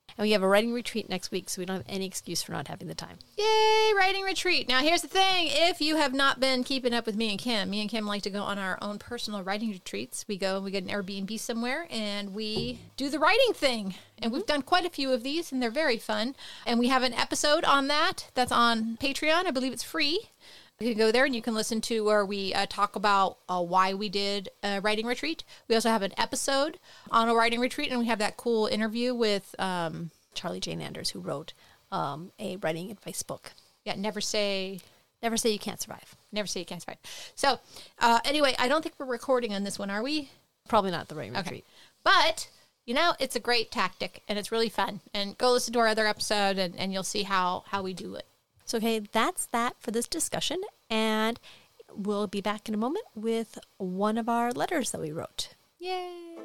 And we have a writing retreat next week, so we don't have any excuse for not having the time. Yay, writing retreat. Now, here's the thing. If you have not been keeping up with me and Kim like to go on our own personal writing retreats. We go and we get an Airbnb somewhere, and we do the writing thing. And we've done quite a few of these, and they're very fun. And we have an episode on that that's on Patreon. I believe it's free. You can go there and you can listen to where we talk about why we did a writing retreat. We also have an episode on a writing retreat, and we have that cool interview with Charlie Jane Anders, who wrote a writing advice book. Yeah, Never Say You Can't Survive. Never Say You Can't Survive. So anyway, I don't think we're recording on this one, are we? Probably not the writing retreat. But, it's a great tactic, and it's really fun. And go listen to our other episode, and you'll see how we do it. So, okay, that's that for this discussion, and we'll be back in a moment with one of our letters that we wrote. Yay!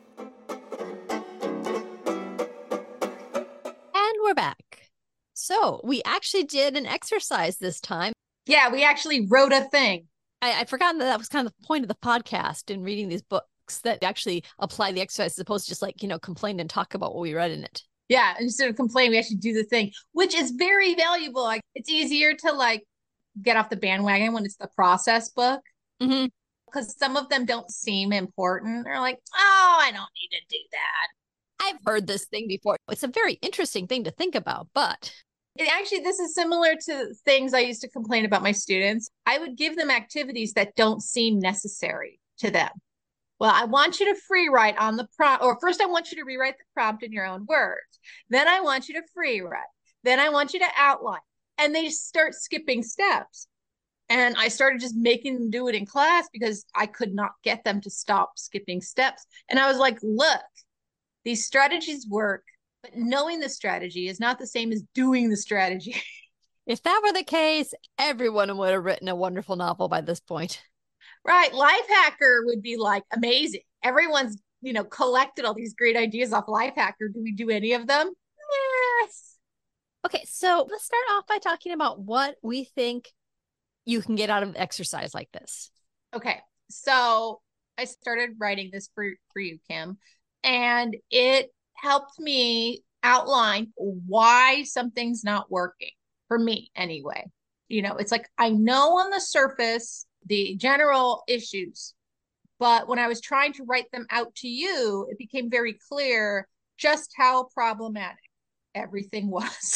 And we're back. So, we actually did an exercise this time. Yeah, we actually wrote a thing. I'd forgotten that was kind of the point of the podcast in reading these books, that actually apply the exercise as opposed to just complain and talk about what we read in it. Yeah, instead of complaining, we actually do the thing, which is very valuable. It's easier to get off the bandwagon when it's the process book, because some of them don't seem important. They're like, oh, I don't need to do that. I've heard this thing before. It's a very interesting thing to think about, but this is similar to things I used to complain about my students. I would give them activities that don't seem necessary to them. Well, I want you to free write on the prompt, or first I want you to rewrite the prompt in your own words. Then I want you to free write. Then I want you to outline. And they start skipping steps. And I started just making them do it in class because I could not get them to stop skipping steps. And I was like, look, these strategies work, but knowing the strategy is not the same as doing the strategy. If that were the case, everyone would have written a wonderful novel by this point. Right. Lifehacker would be amazing. Everyone's, collected all these great ideas off Lifehacker. Do we do any of them? Yes. Okay. So let's start off by talking about what we think you can get out of exercise like this. Okay. So I started writing this for you, Kim, and it helped me outline why something's not working for me anyway. It's I know on the surface the general issues, but when I was trying to write them out to you, it became very clear just how problematic everything was.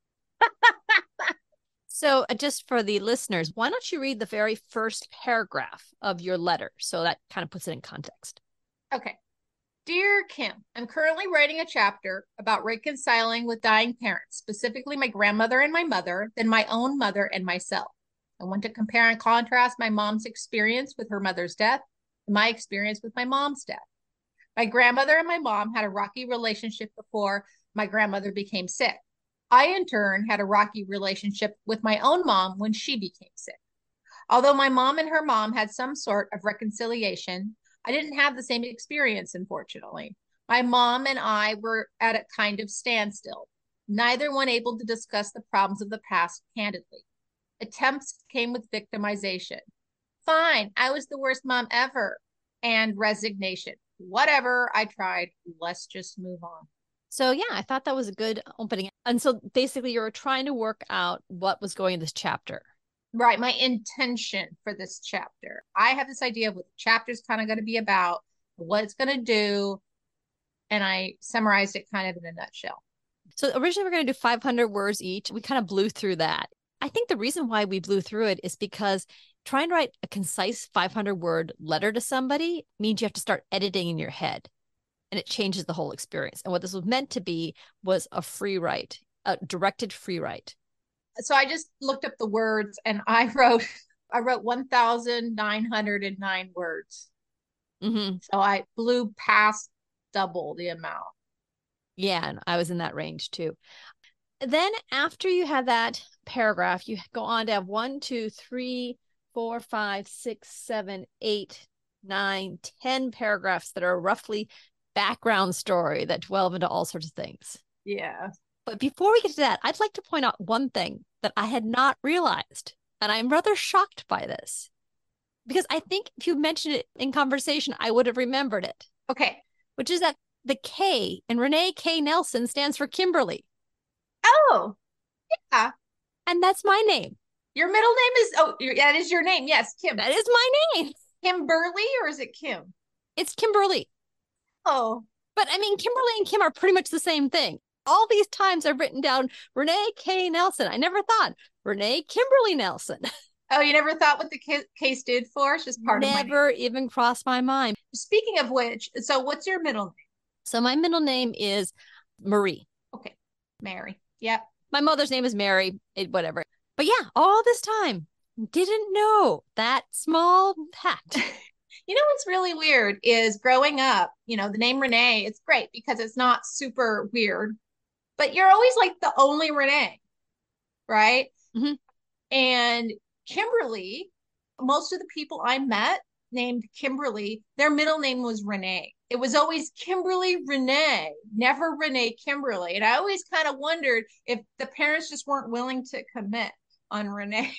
So just for the listeners, why don't you read the very first paragraph of your letter? So that kind of puts it in context. Okay. Dear Kim, I'm currently writing a chapter about reconciling with dying parents, specifically my grandmother and my mother, then my own mother and myself. I want to compare and contrast my mom's experience with her mother's death and my experience with my mom's death. My grandmother and my mom had a rocky relationship before my grandmother became sick. I, in turn, had a rocky relationship with my own mom when she became sick. Although my mom and her mom had some sort of reconciliation, I didn't have the same experience, unfortunately. My mom and I were at a kind of standstill, neither one able to discuss the problems of the past candidly. Attempts came with victimization. Fine, I was the worst mom ever. And resignation. Whatever, I tried. Let's just move on. So yeah, I thought that was a good opening. And so basically you were trying to work out what was going in this chapter. Right, my intention for this chapter. I have this idea of what the chapter's kind of going to be about, what it's going to do, and I summarized it kind of in a nutshell. So originally we're going to do 500 words each. We kind of blew through that. I think the reason why we blew through it is because trying to write a concise 500-word letter to somebody means you have to start editing in your head, and it changes the whole experience. And what this was meant to be was a free write, a directed free write. So I just looked up the words and I wrote 1,909 words. Mm-hmm. So I blew past double the amount. Yeah, and I was in that range too. Then after you have that paragraph, you go on to have 1, 2, 3, 4, 5, 6, 7, 8, 9, 10 paragraphs that are roughly background story that delve into all sorts of things. Yeah. But before we get to that, I'd like to point out one thing that I had not realized, and I'm rather shocked by this, because I think if you mentioned it in conversation, I would have remembered it. Okay. Which is that the K in Renee K. Nelson stands for Kimberly. Oh, yeah. And that's my name. Your middle name is, that is your name. Yes, Kim. That is my name. Kimberly, or is it Kim? It's Kimberly. Oh. But I mean, Kimberly and Kim are pretty much the same thing. All these times I've written down Renee K. Nelson. I never thought Renee Kimberly Nelson. Oh, you never thought what the K stood for? It's just part of my name. Never even crossed my mind. Speaking of which, so what's your middle name? So my middle name is Marie. Okay. Mary. Yep. My mother's name is Mary, whatever. But yeah, all this time, didn't know that small fact. You know what's really weird is growing up, the name Renee, it's great because it's not super weird, but you're always like the only Renee, right? Mm-hmm. And Kimberly, most of the people I met named Kimberly, their middle name was Renee. It was always Kimberly Renee, never Renee Kimberly. And I always kind of wondered if the parents just weren't willing to commit on Renee.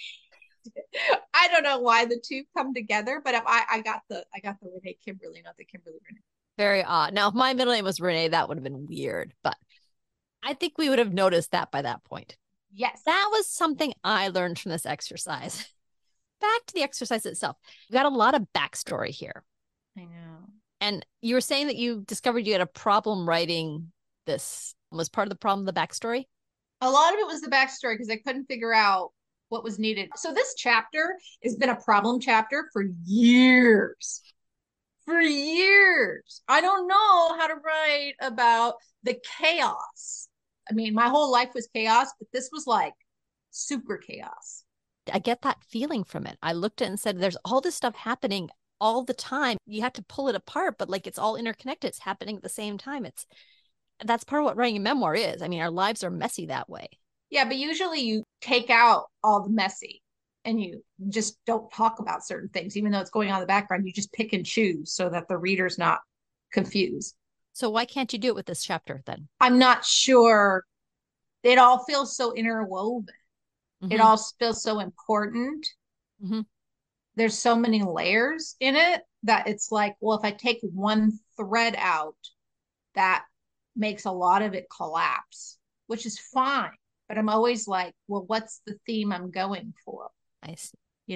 I don't know why the two come together, but if I got the Renee Kimberly, not the Kimberly Renee. Very odd. Now, if my middle name was Renee, that would have been weird, but I think we would have noticed that by that point. Yes. That was something I learned from this exercise. Back to the exercise itself. You got a lot of backstory here. I know. And you were saying that you discovered you had a problem writing this. Was part of the problem the backstory? A lot of it was the backstory because I couldn't figure out what was needed. So this chapter has been a problem chapter for years. For years. I don't know how to write about the chaos. I mean, my whole life was chaos, but this was like super chaos. I get that feeling from it. I looked at it and said, there's all this stuff happening all the time. You have to pull it apart, but like it's all interconnected. It's happening at the same time. That's part of what writing a memoir is. I mean, our lives are messy that way. Yeah, but usually you take out all the messy and you just don't talk about certain things, even though it's going on in the background. You just pick and choose so that the reader's not confused. So why can't you do it with this chapter then? I'm not sure. It all feels so interwoven. Mm-hmm. It all feels so important. Mm-hmm. There's so many layers in it that it's like, well, if I take one thread out, that makes a lot of it collapse, which is fine. But I'm always like, well, what's the theme I'm going for? I see.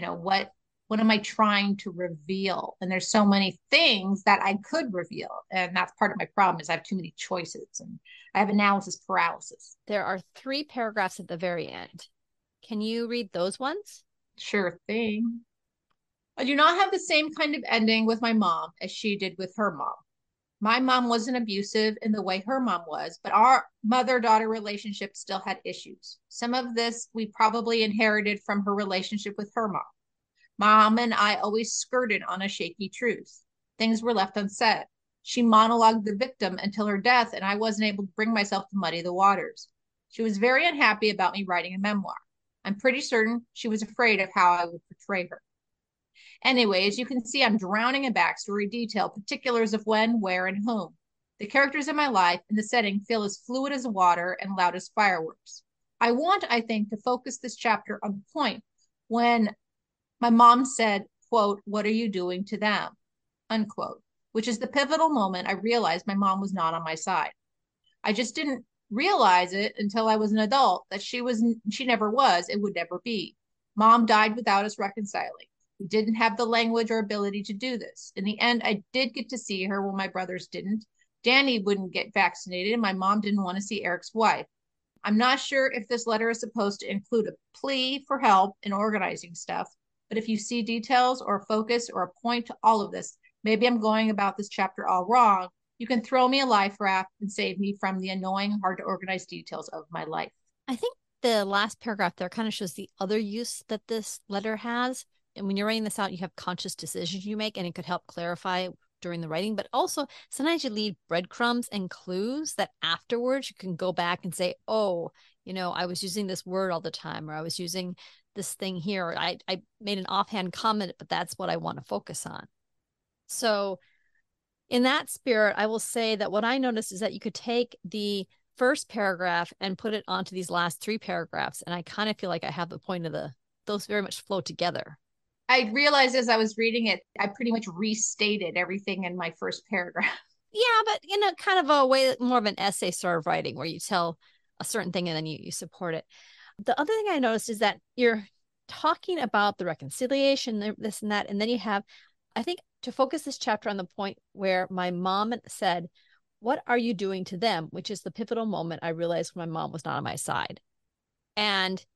What am I trying to reveal? And there's so many things that I could reveal. And that's part of my problem is I have too many choices and I have analysis paralysis. There are 3 paragraphs at the very end. Can you read those ones? Sure thing. I do not have the same kind of ending with my mom as she did with her mom. My mom wasn't abusive in the way her mom was, but our mother-daughter relationship still had issues. Some of this we probably inherited from her relationship with her mom. Mom and I always skirted on a shaky truth. Things were left unsaid. She monologued the victim until her death, and I wasn't able to bring myself to muddy the waters. She was very unhappy about me writing a memoir. I'm pretty certain she was afraid of how I would portray her. Anyway, as you can see, I'm drowning in backstory detail, particulars of when, where, and whom. The characters in my life and the setting feel as fluid as water and loud as fireworks. I think, to focus this chapter on the point when my mom said, quote, "What are you doing to them?" unquote, which is the pivotal moment I realized my mom was not on my side. I just didn't realize it until I was an adult that she never was, and would never be. Mom died without us reconciling. We didn't have the language or ability to do this. In the end, I did get to see her when my brothers didn't. Danny wouldn't get vaccinated, and my mom didn't want to see Eric's wife. I'm not sure if this letter is supposed to include a plea for help in organizing stuff, but if you see details or a focus or a point to all of this, maybe I'm going about this chapter all wrong. You can throw me a life raft and save me from the annoying, hard to organize details of my life. I think the last paragraph there kind of shows the other use that this letter has. And when you're writing this out, you have conscious decisions you make, and it could help clarify during the writing. But also, sometimes you leave breadcrumbs and clues that afterwards you can go back and say, oh, I was using this word all the time, or I was using this thing here. I made an offhand comment, but that's what I want to focus on. So in that spirit, I will say that what I noticed is that you could take the first paragraph and put it onto these last 3 paragraphs. And I kind of feel like I have the point of those very much flow together. I realized as I was reading it, I pretty much restated everything in my first paragraph. Yeah, but in a kind of a way, more of an essay sort of writing where you tell a certain thing and then you support it. The other thing I noticed is that you're talking about the reconciliation, this and that. And then you have, I think, to focus this chapter on the point where my mom said, "What are you doing to them?" Which is the pivotal moment I realized my mom was not on my side. And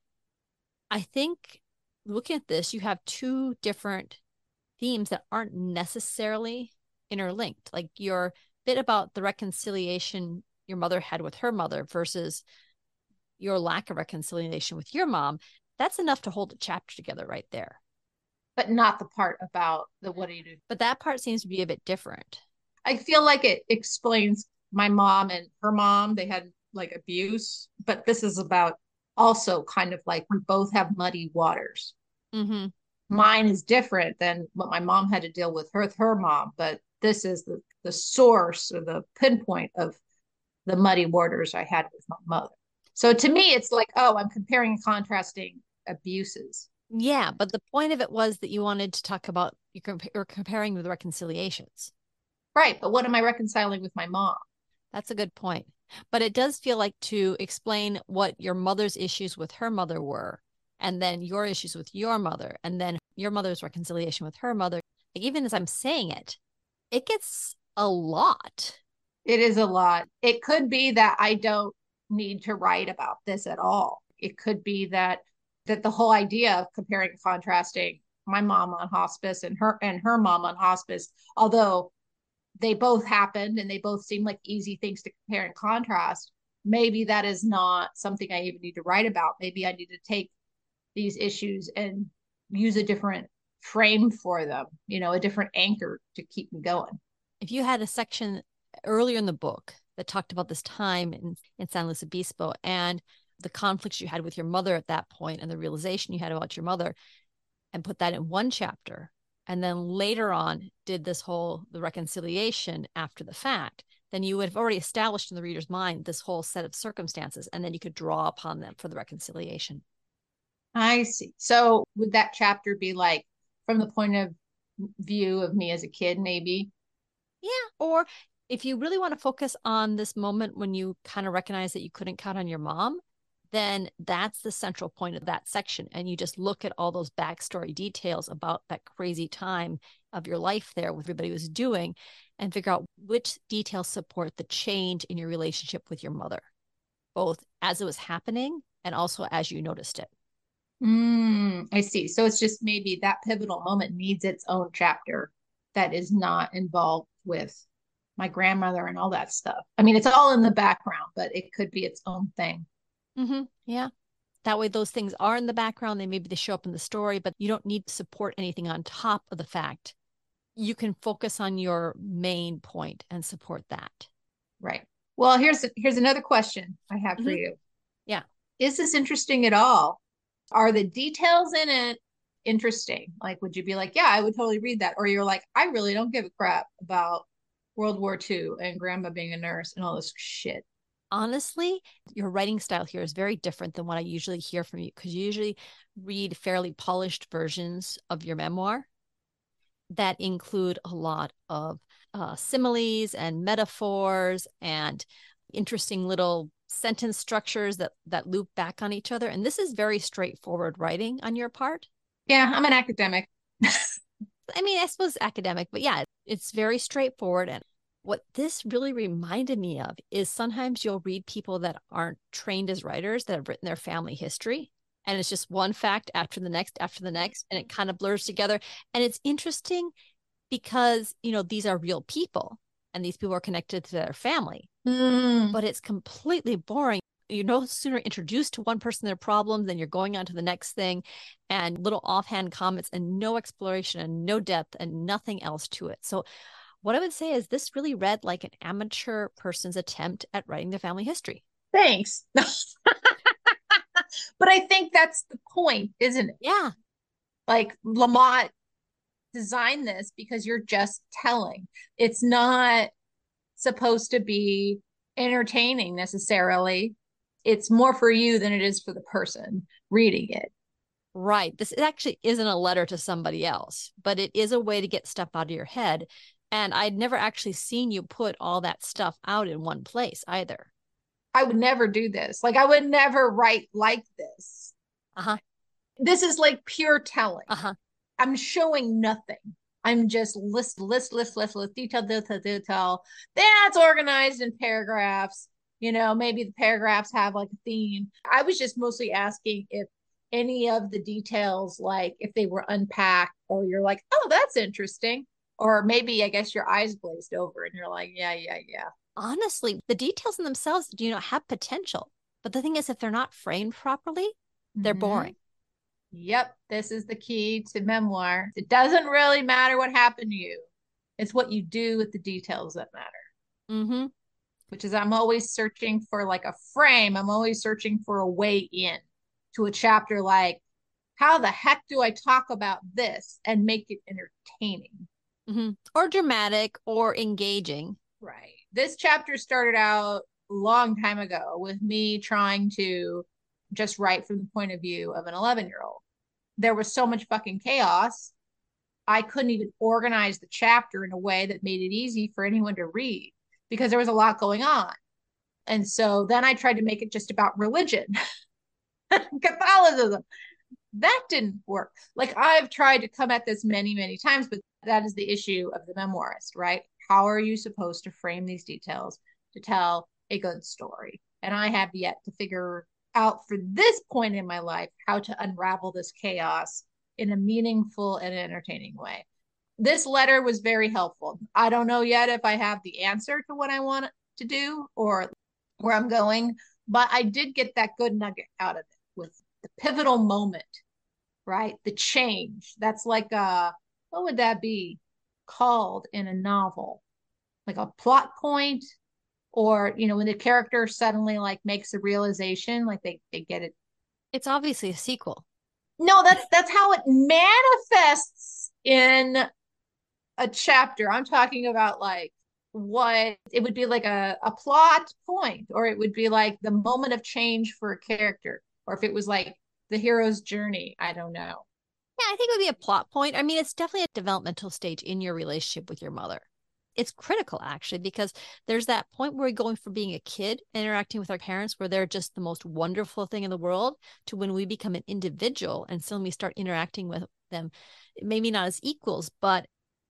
I think looking at this, you have two different themes that aren't necessarily interlinked. Like your bit about the reconciliation your mother had with her mother versus your lack of reconciliation with your mom. That's enough to hold a chapter together right there. But not the part about the what do you do? But that part seems to be a bit different. I feel like it explains my mom and her mom. They had like abuse, but this is about also kind of like we both have muddy waters. Mm-hmm. Mine is different than what my mom had to deal with her mom, but this is the source or the pinpoint of the muddy waters I had with my mother. So to me, it's like, oh, I'm comparing and contrasting abuses. Yeah, but the point of it was that you wanted to talk about you're comparing the reconciliations. Right. But what am I reconciling with my mom? That's a good point. But it does feel like to explain what your mother's issues with her mother were, and then your issues with your mother, and then your mother's reconciliation with her mother. Even as I'm saying it, it gets a lot. It is a lot. It could be that I don't need to write about this at all. It could be that the whole idea of comparing and contrasting my mom on hospice and her mom on hospice, although they both happened and they both seem like easy things to compare and contrast, maybe that is not something I even need to write about. Maybe I need to take these issues and use a different frame for them, a different anchor to keep me going. If you had a section earlier in the book that talked about this time in San Luis Obispo and the conflicts you had with your mother at that point and the realization you had about your mother, and put that in one chapter, and then later on did the reconciliation after the fact, then you would have already established in the reader's mind this whole set of circumstances, and then you could draw upon them for the reconciliation. I see. So would that chapter be like from the point of view of me as a kid, maybe? Yeah. Or if you really want to focus on this moment when you kind of recognize that you couldn't count on your mom, then that's the central point of that section. And you just look at all those backstory details about that crazy time of your life there, what everybody was doing, and figure out which details support the change in your relationship with your mother, both as it was happening and also as you noticed it. I see. So it's just maybe that pivotal moment needs its own chapter that is not involved with my grandmother and all that stuff. I mean, it's all in the background, but it could be its own thing. Mm-hmm. Yeah. That way, those things are in the background. Maybe they show up in the story, but you don't need to support anything on top of the fact. You can focus on your main point and support that. Right. Well, here's another question I have for you. Yeah. Is this interesting at all? Are the details in it interesting? Like, would you be like, yeah, I would totally read that? Or you're like, I really don't give a crap about World War II and grandma being a nurse and all this shit. Honestly, your writing style here is very different than what I usually hear from you, because you usually read fairly polished versions of your memoir that include a lot of similes and metaphors and interesting little sentence structures that loop back on each other. And this is very straightforward writing on your part. Yeah, I'm an academic. I mean, I suppose academic, but yeah, it's very straightforward. And what this really reminded me of is sometimes you'll read people that aren't trained as writers that have written their family history. And it's just one fact after the next, and it kind of blurs together. And it's interesting because, these are real people and these people are connected to their family. But it's completely boring. You're no sooner introduced to one person, their problem, than you're going on to the next thing, and little offhand comments and no exploration and no depth and nothing else to it. So what I would say is this really read like an amateur person's attempt at writing their family history. Thanks. But I think that's the point, isn't it? Yeah. Like Lamont designed this because you're just telling. It's not supposed to be entertaining necessarily. It's more for you than it is for the person reading it. Right. This actually isn't a letter to somebody else, but it is a way to get stuff out of your head And I'd never actually seen you put all that stuff out in one place either. I would never do this. Like, I would never write like this. Uh-huh. This is like pure telling. Uh-huh. I'm showing nothing. I'm just list, detail. That's organized in paragraphs. You know, maybe the paragraphs have like a theme. I was just mostly asking if any of the details, like if they were unpacked, or you're like, oh, that's interesting. Or maybe, I guess, your eyes glazed over and you're like, yeah. Honestly, the details in themselves, have potential. But the thing is, if they're not framed properly, they're boring. Yep. This is the key to memoir. It doesn't really matter what happened to you. It's what you do with the details that matter. Which is, I'm always searching for like a frame. I'm always searching for a way in to a chapter. Like, how the heck do I talk about this and make it entertaining? Or dramatic or engaging. Right. This chapter started out a long time ago with me trying to just write from the point of view of an 11-year-old. There was so much fucking chaos. I couldn't even organize the chapter in a way that made it easy for anyone to read because there was a lot going on. And so then I tried to make it just about religion, Catholicism. That didn't work. Like, I've tried to come at this many, many times, but that is the issue of the memoirist, right? How are you supposed to frame these details to tell a good story? And I have yet to figure out, for this point in my life, how to unravel this chaos in a meaningful and entertaining way. This letter was very helpful. I don't know yet if I have the answer to what I want to do or where I'm going, but I did get that good nugget out of it with the pivotal moment, right? The change. That's like what would that be called in a novel? Like a plot point, or when the character suddenly like makes a realization, like they get it. It's obviously a sequel. No, that's how it manifests in a chapter. I'm talking about like what it would be, like a plot point, or it would be like the moment of change for a character, or if it was like the hero's journey. I don't know. Yeah, I think it would be a plot point. I mean, it's definitely a developmental stage in your relationship with your mother. It's critical, actually, because there's that point where we're going from being a kid interacting with our parents, where they're just the most wonderful thing in the world, to when we become an individual and suddenly we start interacting with them, maybe not as equals, but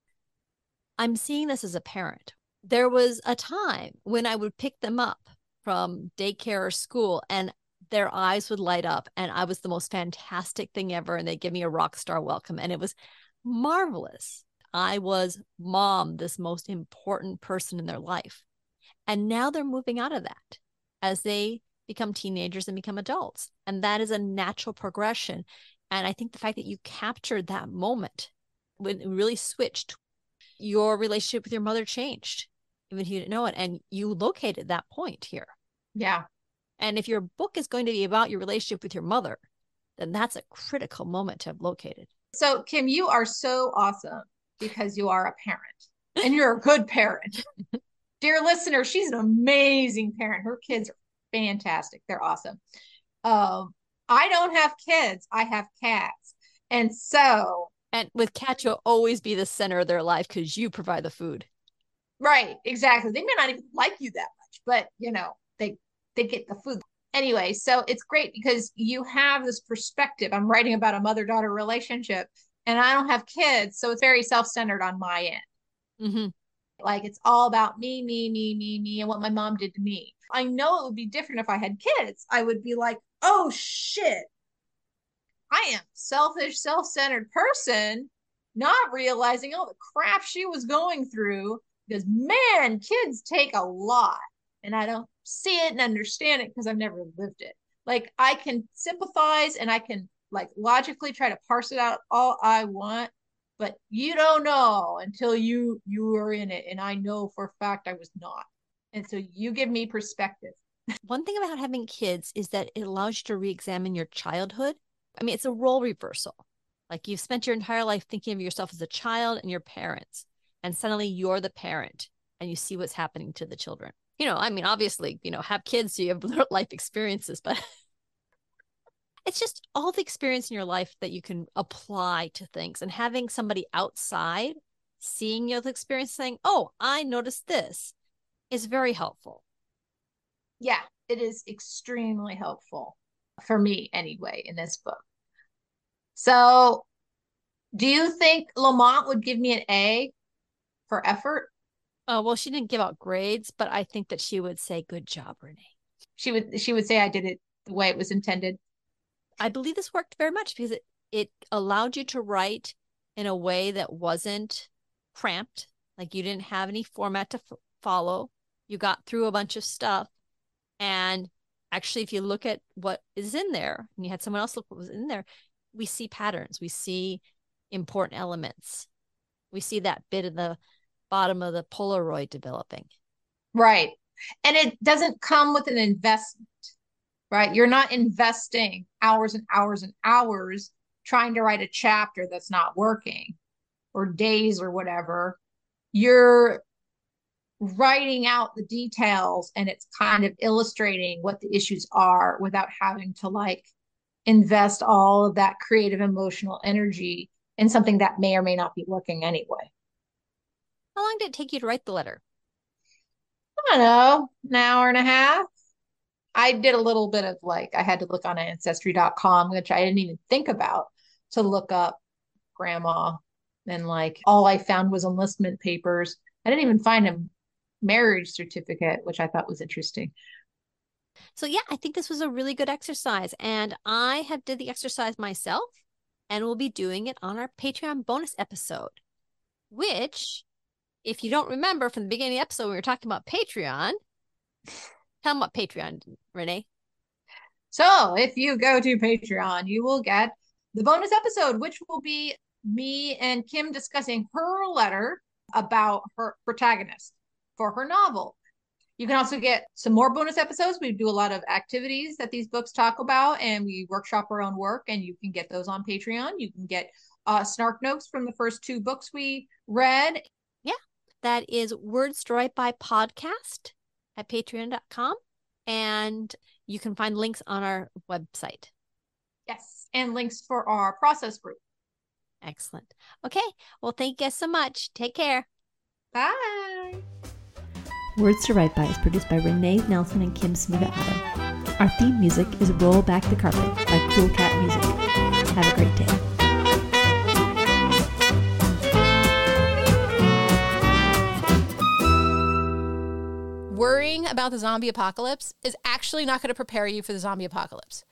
I'm seeing this as a parent. There was a time when I would pick them up from daycare or school and their eyes would light up and I was the most fantastic thing ever. And they'd give me a rock star welcome. And it was marvelous. I was mom, this most important person in their life. And now they're moving out of that as they become teenagers and become adults. And that is a natural progression. And I think the fact that you captured that moment when it really switched, your relationship with your mother changed, even if you didn't know it. And you located that point here. Yeah. And if your book is going to be about your relationship with your mother, then that's a critical moment to have located. So, Kim, you are so awesome because you are a parent and you're a good parent. Dear listener, she's an amazing parent. Her kids are fantastic. They're awesome. I don't have kids. I have cats. And with cats, you'll always be the center of their life because you provide the food. Right, exactly. They may not even like you that much, but they get the food. Anyway, so it's great because you have this perspective. I'm writing about a mother-daughter relationship and I don't have kids. So it's very self-centered on my end. Mm-hmm. Like, it's all about me, and what my mom did to me. I know it would be different if I had kids. I would be like, oh shit, I am selfish, self-centered person, not realizing all the crap she was going through, because man, kids take a lot. And I don't see it and understand it because I've never lived it. Like, I can sympathize and I can like logically try to parse it out all I want, but you don't know until you are in it. And I know for a fact I was not. And so you give me perspective. One thing about having kids is that it allows you to re-examine your childhood. I mean, it's a role reversal. Like, you've spent your entire life thinking of yourself as a child and your parents, and suddenly you're the parent and you see what's happening to the children. I mean, obviously, have kids so you have life experiences, but it's just all the experience in your life that you can apply to things. And having somebody outside seeing your experience, saying, oh, I noticed this, is very helpful. Yeah, it is extremely helpful for me anyway in this book. So do you think Lamont would give me an A for effort? Oh, well, she didn't give out grades, but I think that she would say, good job, Renee. She would say I did it the way it was intended. I believe this worked very much because it allowed you to write in a way that wasn't cramped. Like you didn't have any format to follow. You got through a bunch of stuff. And actually, if you look at what is in there, and you had someone else look what was in there, we see patterns. We see important elements. We see that bit of the bottom of the Polaroid developing. Right. And it doesn't come with an investment, right? You're not investing hours and hours and hours trying to write a chapter that's not working, or days or whatever. You're writing out the details, and it's kind of illustrating what the issues are without having to like invest all of that creative emotional energy in something that may or may not be working anyway. How long did it take you to write the letter? I don't know, an hour and a half. I did a little bit of like, I had to look on ancestry.com, which I didn't even think about, to look up grandma. And like all I found was enlistment papers. I didn't even find a marriage certificate, which I thought was interesting. So yeah, I think this was a really good exercise. And I have did the exercise myself, and we'll be doing it on our Patreon bonus episode, which, if you don't remember from the beginning of the episode, we were talking about Patreon. Tell them about Patreon, Renee. So if you go to Patreon, you will get the bonus episode, which will be me and Kim discussing her letter about her protagonist for her novel. You can also get some more bonus episodes. We do a lot of activities that these books talk about, and we workshop our own work, and you can get those on Patreon. You can get snark notes from the first 2 books we read. Yeah, that is Words to Write By Podcast at patreon.com. And you can find links on our website. Yes, and links for our process group. Excellent. Okay, well, thank you guys so much. Take care. Bye. Words to Write By is produced by Renee Nelson and Kim Smiga Adam. Our theme music is Roll Back the Carpet by Cool Cat Music. Have a great day. Worrying about the zombie apocalypse is actually not going to prepare you for the zombie apocalypse.